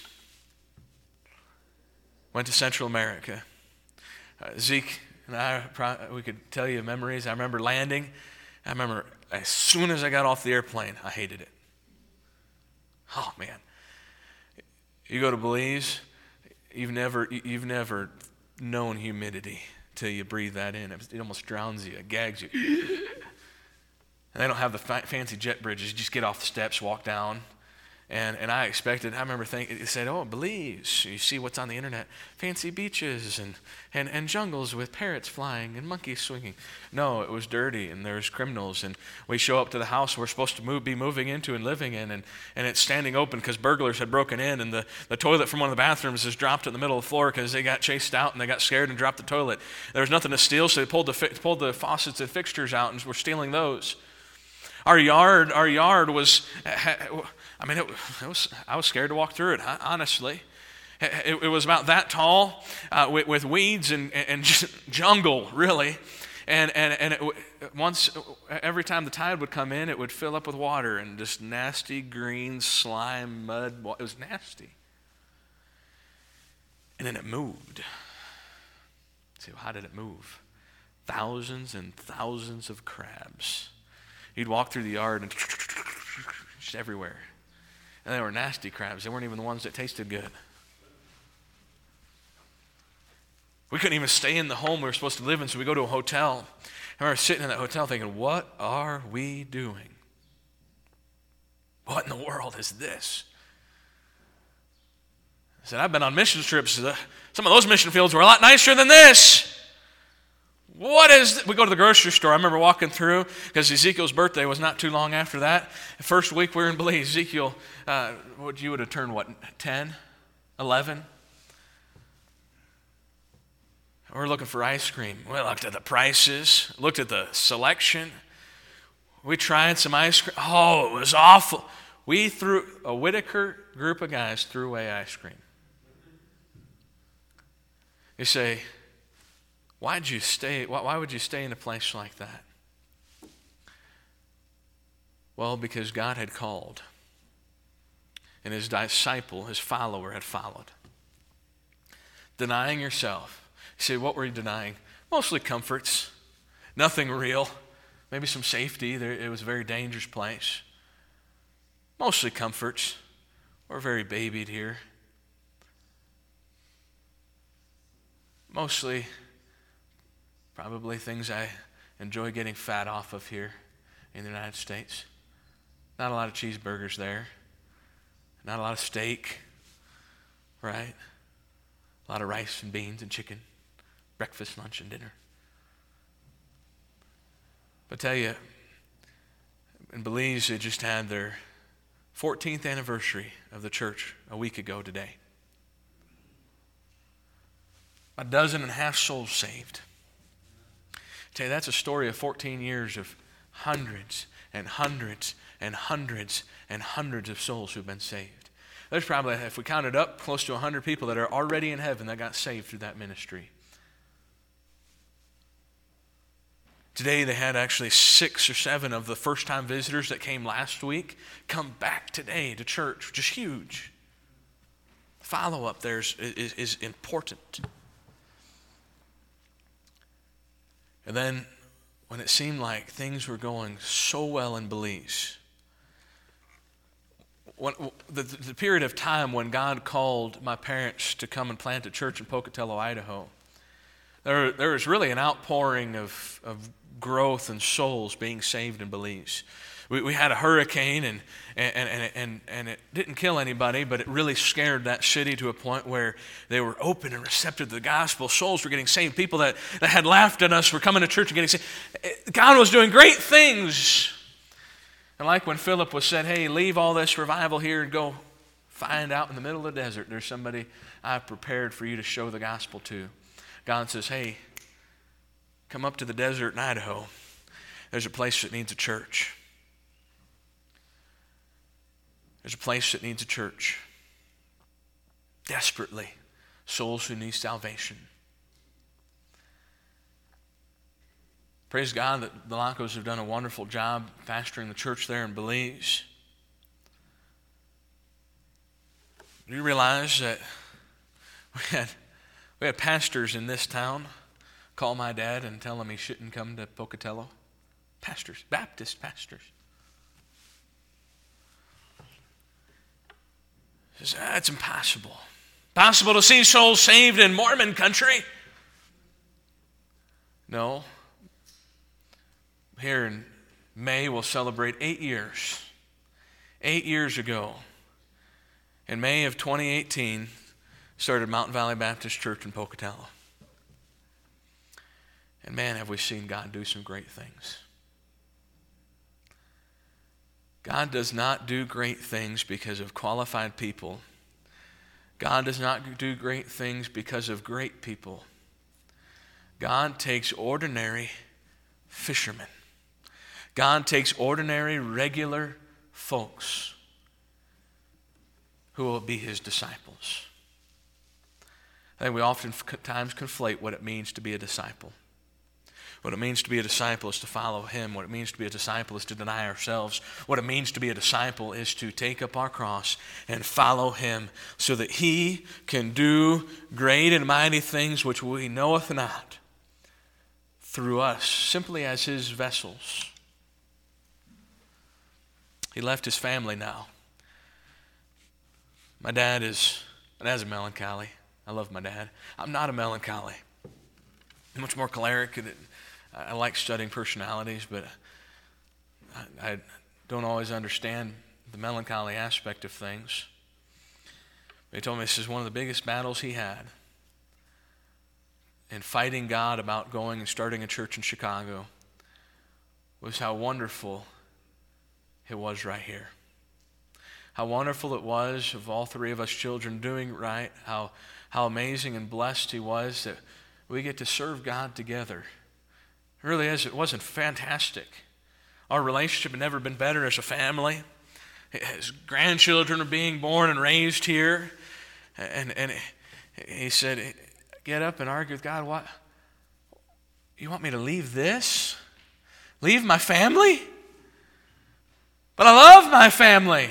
Went to Central America. Uh, Zeke and I, we could tell you memories. I remember landing. I remember as soon as I got off the airplane, I hated it. Oh, man. You go to Belize, you've never, you've never known humidity till you breathe that in. It almost drowns you. It gags you. And they don't have the fa- fancy jet bridges. You just get off the steps, walk down. And and I expected, I remember thinking, it said, oh, Belize. You see what's on the internet. Fancy beaches and, and, and jungles with parrots flying and monkeys swinging. No, it was dirty and there's criminals. And we show up to the house we're supposed to move, be moving into and living in. And, and it's standing open because burglars had broken in. And the, the toilet from one of the bathrooms is dropped in the middle of the floor because they got chased out and they got scared and dropped the toilet. There was nothing to steal, so they pulled the, pulled the faucets and fixtures out and were stealing those. Our yard, our yard was, I mean, it, it was, I was scared to walk through it, honestly. It, it was about that tall, uh, with, with weeds and, and jungle, really. And and and it, once, every time the tide would come in, it would fill up with water and just nasty green slime, mud. It was nasty. And then it moved. See, how did it move? Thousands and thousands of crabs. You'd walk through the yard and just everywhere. And they were nasty crabs. They weren't even the ones that tasted good. We couldn't even stay in the home we were supposed to live in, so we go to a hotel. And we were sitting in that hotel thinking, what are we doing? What in the world is this? I said, I've been on mission trips. Some of those mission fields were a lot nicer than this. What is this? We go to the grocery store. I remember walking through, because Ezekiel's birthday was not too long after that. The first week we were in Belize, Ezekiel, uh, what, you would have turned, what, ten, eleven? We're looking for ice cream. We looked at the prices, looked at the selection. We tried some ice cream. Oh, it was awful. We threw, a Whitaker group of guys threw away ice cream. You say, why'd you stay, why, why would you stay in a place like that? Well, because God had called, and his disciple, his follower, had followed. Denying yourself. You say, what were you denying? Mostly comforts, nothing real, maybe some safety. There, it was a very dangerous place. Mostly comforts. We're very babied here. Mostly, probably things I enjoy getting fat off of here in the United States. Not a lot of cheeseburgers there. Not a lot of steak, right? A lot of rice and beans and chicken. Breakfast, lunch, and dinner. But I tell you, in Belize, they just had their fourteenth anniversary of the church a week ago today. A dozen and a half souls saved. I tell you, that's a story of fourteen years of hundreds and hundreds and hundreds and hundreds of souls who've been saved. There's probably, if we counted up, close to one hundred people that are already in heaven that got saved through that ministry. Today they had actually six or seven of the first-time visitors that came last week come back today to church, which is huge. Follow-up there is, is, is important. And then when it seemed like things were going so well in Belize, when, the, the period of time when God called my parents to come and plant a church in Pocatello, Idaho, there, there was really an outpouring of, of growth and souls being saved in Belize. We, we had a hurricane, and, and, and, and, and it didn't kill anybody, but it really scared that city to a point where they were open and receptive to the gospel. Souls were getting saved. People that, that had laughed at us were coming to church and getting saved. God was doing great things. And like when Philip was said, hey, leave all this revival here and go find out in the middle of the desert, there's somebody I've prepared for you to show the gospel to. God says, hey, come up to the desert in Idaho. There's a place that needs a church. There's a place that needs a church. Desperately. Souls who need salvation. Praise God that the Lancos have done a wonderful job pastoring the church there in Belize. Do you realize that we had, we had pastors in this town call my dad and tell him he shouldn't come to Pocatello? Pastors, Baptist pastors. He says, ah, it's impossible. Possible to see souls saved in Mormon country? No. Here in May, we'll celebrate eight years. Eight years ago, in May of twenty eighteen, started Mountain Valley Baptist Church in Pocatello. And man, have we seen God do some great things. God does not do great things because of qualified people. God does not do great things because of great people. God takes ordinary fishermen. God takes ordinary, regular folks who will be his disciples. I think we oftentimes conflate what it means to be a disciple. What it means to be a disciple is to follow him. What it means to be a disciple is to deny ourselves. What it means to be a disciple is to take up our cross and follow him so that he can do great and mighty things which we knoweth not through us, simply as his vessels. He left his family now. My dad is, my dad's a melancholy. I love my dad. I'm not a melancholy. I'm much more choleric. And I like studying personalities, but I, I don't always understand the melancholy aspect of things. But he told me this is one of the biggest battles he had in fighting God about going and starting a church in Chicago was how wonderful it was right here. How wonderful it was of all three of us children doing right, how, how amazing and blessed he was that we get to serve God together. It really is. It wasn't fantastic. Our relationship had never been better as a family. His grandchildren are being born and raised here. And, and he said, get up and argue with God. What? You want me to leave this? Leave my family? But I love my family.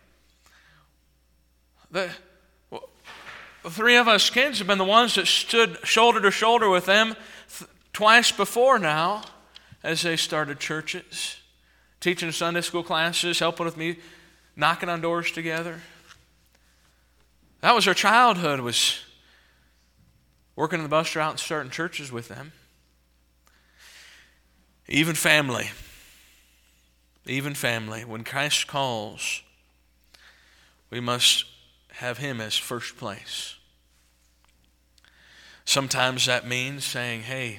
The, well, the three of us kids have been the ones that stood shoulder to shoulder with them th- twice before now as they started churches, teaching Sunday school classes, helping with me, knocking on doors together. That was our childhood, was working in the bus route and starting churches with them. Even family. Even family. When Christ calls, we must have him as first place. Sometimes that means saying, hey,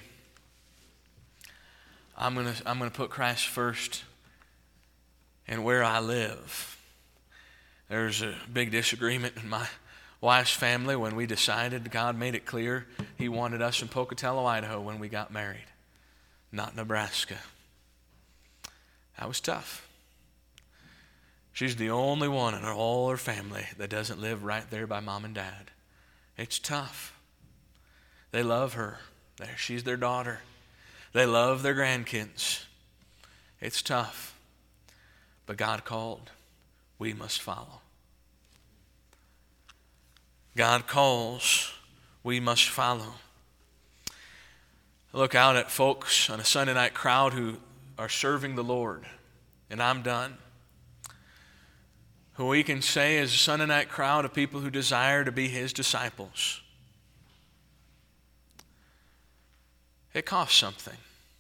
I'm going to I'm going to put Christ first in where I live. There's a big disagreement in my wife's family when we decided. God made it clear he wanted us in Pocatello, Idaho when we got married, not Nebraska. That was tough. She's the only one in her whole her family that doesn't live right there by mom and dad. It's tough. They love her. She's their daughter. They love their grandkids. It's tough. But God called. We must follow. God calls. We must follow. I look out at folks on a Sunday night crowd who are serving the Lord. And I'm done. Who we can say is a Sunday night crowd of people who desire to be his disciples. It costs something.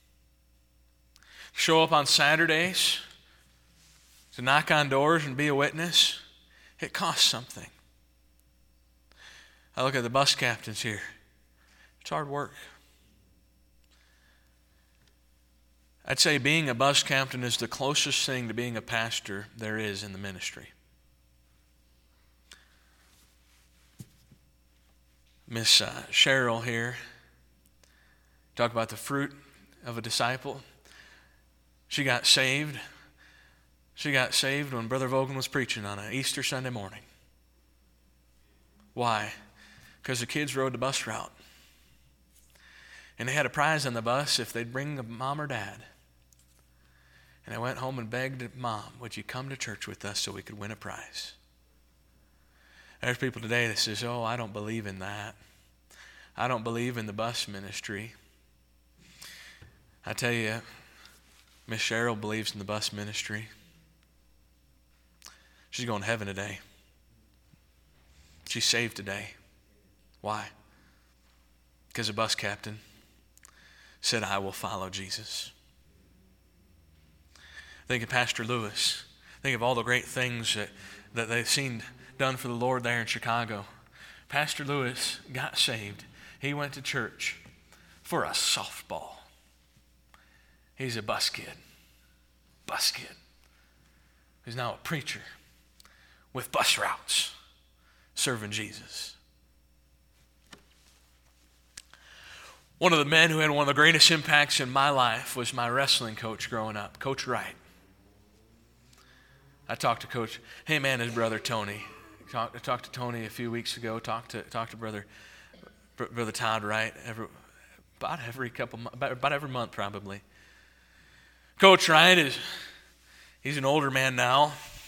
Show up on Saturdays to knock on doors and be a witness. It costs something. I look at the bus captains here. It's hard work. I'd say being a bus captain is the closest thing to being a pastor there is in the ministry. Miss uh, Cheryl here, talk about the fruit of a disciple. She got saved. She got saved when Brother Vogan was preaching on an Easter Sunday morning. Why? Because the kids rode the bus route. And they had a prize on the bus if they'd bring the mom or dad. And I went home and begged Mom, would you come to church with us so we could win a prize? There's people today that says, oh, I don't believe in that. I don't believe in the bus ministry. I tell you, Miss Cheryl believes in the bus ministry. She's going to heaven today. She's saved today. Why? Because a bus captain said, I will follow Jesus. Think of Pastor Lewis. Think of all the great things that, that they've seen done for the Lord there in Chicago. Pastor Lewis got saved. He went to church for a softball. He's a bus kid. Bus kid. He's now a preacher with bus routes serving Jesus. One of the men who had one of the greatest impacts in my life was my wrestling coach growing up, Coach Wright. I talked to Coach, hey man, his brother Tony. Talked, I talked to Tony a few weeks ago, talked to talked to brother brother Todd Wright every, about every couple about, about every month probably. Coach Wright is he's an older man now.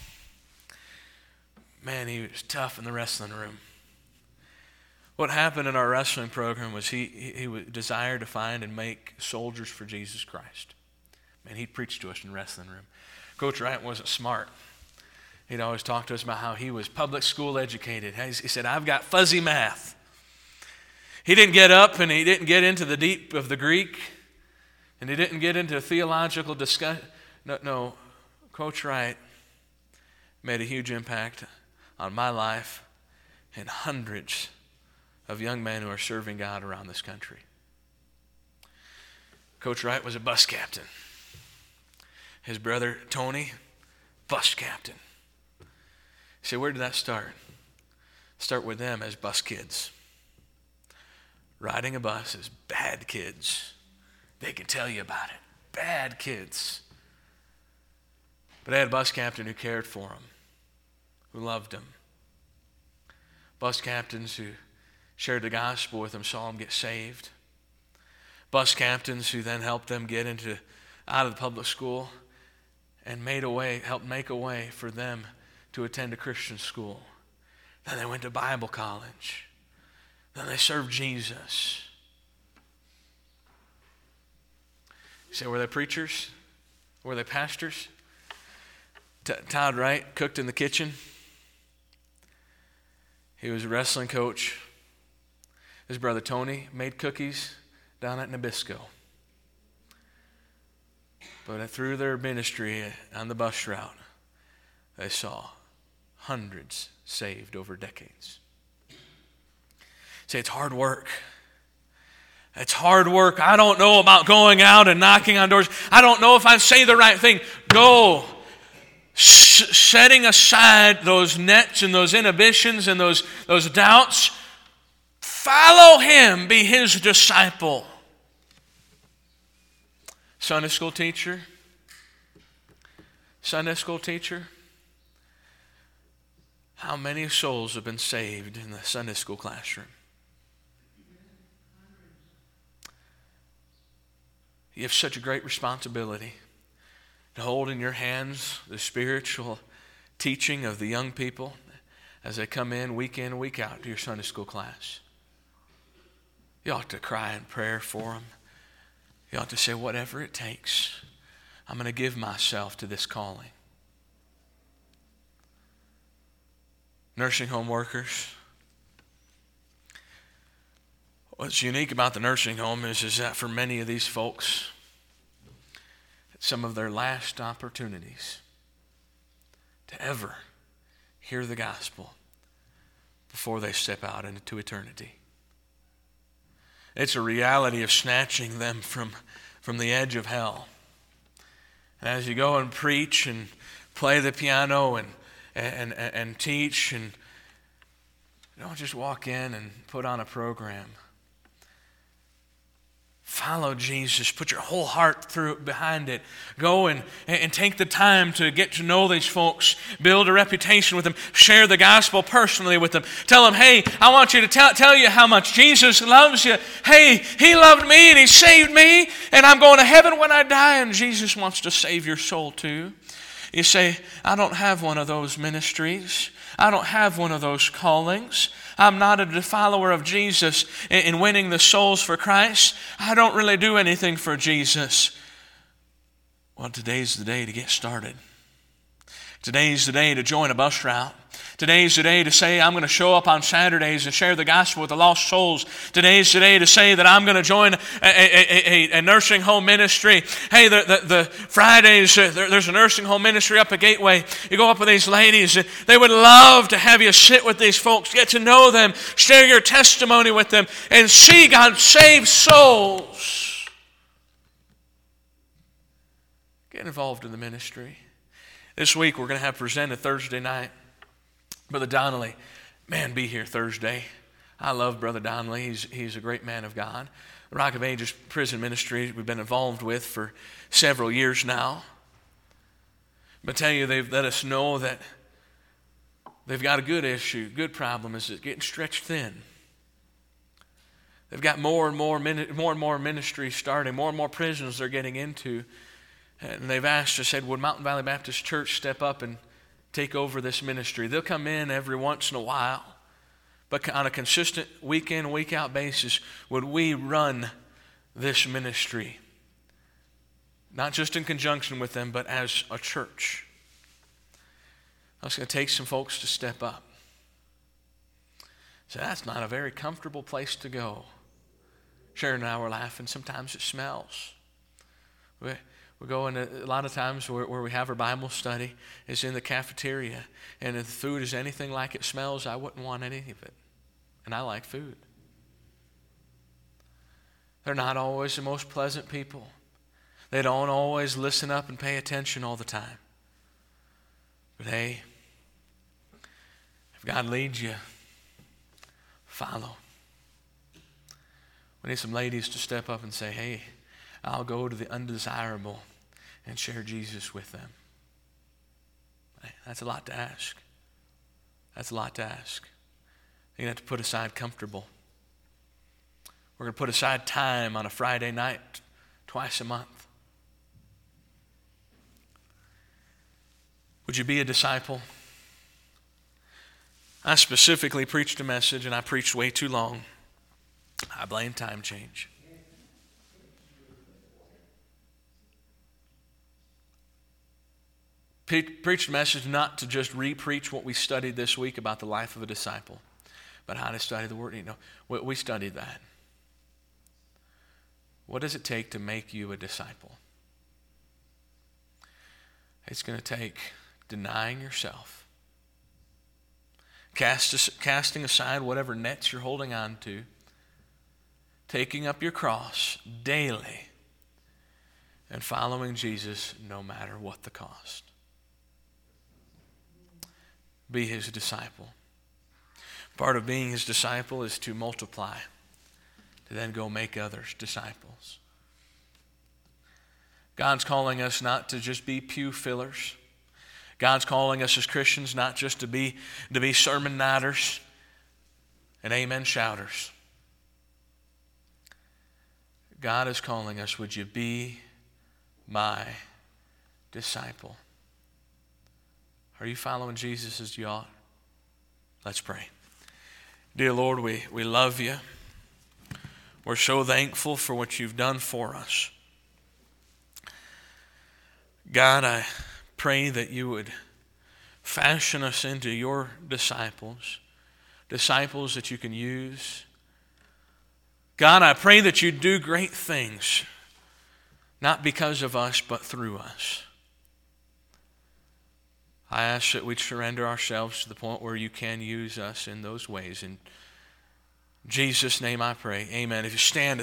Man, he was tough in the wrestling room. What happened in our wrestling program was he, he, he would desire to find and make soldiers for Jesus Christ. Man, he'd preach to us in the wrestling room. Coach Wright wasn't smart. He'd always talk to us about how he was public school educated. He said, I've got fuzzy math. He didn't get up and he didn't get into the deep of the Greek and he didn't get into theological discussion. No, no, Coach Wright made a huge impact on my life and hundreds of young men who are serving God around this country. Coach Wright was a bus captain. His brother Tony, bus captain. You say, where did that start? Start with them as bus kids. Riding a bus as bad kids. They can tell you about it. Bad kids. But I had a bus captain who cared for them, who loved them. Bus captains who shared the gospel with them, saw them get saved. Bus captains who then helped them get into out of the public school and made a way, helped make a way for them to attend a Christian school. Then they went to Bible college. Then they served Jesus. You say, were they preachers? Were they pastors? T- Todd Wright cooked in the kitchen. He was a wrestling coach. His brother Tony made cookies down at Nabisco. But through their ministry on the bus route, they saw hundreds saved over decades. Say, it's hard work. It's hard work. I don't know about going out and knocking on doors. I don't know if I say the right thing. Go. S- setting aside those nets and those inhibitions and those, those doubts. Follow him. Be his disciple. Sunday school teacher. Sunday school teacher. How many souls have been saved in the Sunday school classroom? You have such a great responsibility to hold in your hands the spiritual teaching of the young people as they come in week in and week out to your Sunday school class. You ought to cry in prayer for them. You ought to say, whatever it takes, I'm going to give myself to this calling. Nursing home workers. What's unique about the nursing home is, is that for many of these folks, it's some of their last opportunities to ever hear the gospel before they step out into eternity. It's a reality of snatching them from, from the edge of hell. And as you go and preach and play the piano and, and, and, and teach, and don't just walk in and put on a program. Follow Jesus. Put your whole heart through behind it. Go and, and take the time to get to know these folks. Build a reputation with them. Share the gospel personally with them. Tell them, hey, I want you to tell, tell you how much Jesus loves you. Hey, he loved me and he saved me. And I'm going to heaven when I die. And Jesus wants to save your soul too. You say, I don't have one of those ministries. I don't have one of those callings. I'm not a follower of Jesus in winning the souls for Christ. I don't really do anything for Jesus. Well, today's the day to get started. Today's the day to join a bus route. Today's the day to say, I'm going to show up on Saturdays and share the gospel with the lost souls. Today's the day to say that I'm going to join a, a, a, a nursing home ministry. Hey, the, the, the Fridays, uh, there, there's a nursing home ministry up at Gateway. You go up with these ladies. They would love to have you sit with these folks, get to know them, share your testimony with them, and see God save souls. Get involved in the ministry. This week we're going to have presented Thursday night. Brother Donnelly, man, be here Thursday. I love Brother Donnelly. He's, he's a great man of God. Rock of Ages prison ministry we've been involved with for several years now. But I tell you, they've let us know that they've got a good issue, good problem, is it's getting stretched thin. They've got more and more, more and more ministries starting, more and more prisons they're getting into. And they've asked us, said, would Mountain Valley Baptist Church step up and take over this ministry? They'll come in every once in a while, but on a consistent week in, week out basis, would we run this ministry? Not just in conjunction with them, but as a church. I was going to take some folks to step up. So that's not a very comfortable place to go. Sharon and I were laughing. Sometimes it smells. We, we go in a, a lot of times where, where we have our Bible study is in the cafeteria. And if the food is anything like it smells, I wouldn't want any of it. And I like food. They're not always the most pleasant people. They don't always listen up and pay attention all the time. But hey, if God leads you, follow. We need some ladies to step up and say, hey, I'll go to the undesirable and share Jesus with them. Hey, that's a lot to ask. That's a lot to ask. You're going to have to put aside comfortable. We're going to put aside time on a Friday night twice a month. Would you be a disciple? I specifically preached a message, and I preached way too long. I blame time change. Pre- preached a message not to just re-preach what we studied this week about the life of a disciple, but how to study the Word. You know, we, we studied that. What does it take to make you a disciple? It's going to take denying yourself, cast, casting aside whatever nets you're holding on to, taking up your cross daily, and following Jesus no matter what the cost. Be his disciple. Part of being his disciple is to multiply, to then go make others disciples. God's calling us not to just be pew fillers. God's calling us as Christians not just to be, to be sermon nighters and amen shouters. God is calling us, would you be my disciple? Are you following Jesus as you ought? Let's pray. Dear Lord, we, we love you. We're so thankful for what you've done for us. God, I pray that you would fashion us into your disciples, disciples that you can use. God, I pray that you do great things, not because of us, but through us. I ask that we'd surrender ourselves to the point where you can use us in those ways. In Jesus' name I pray. Amen. If you stand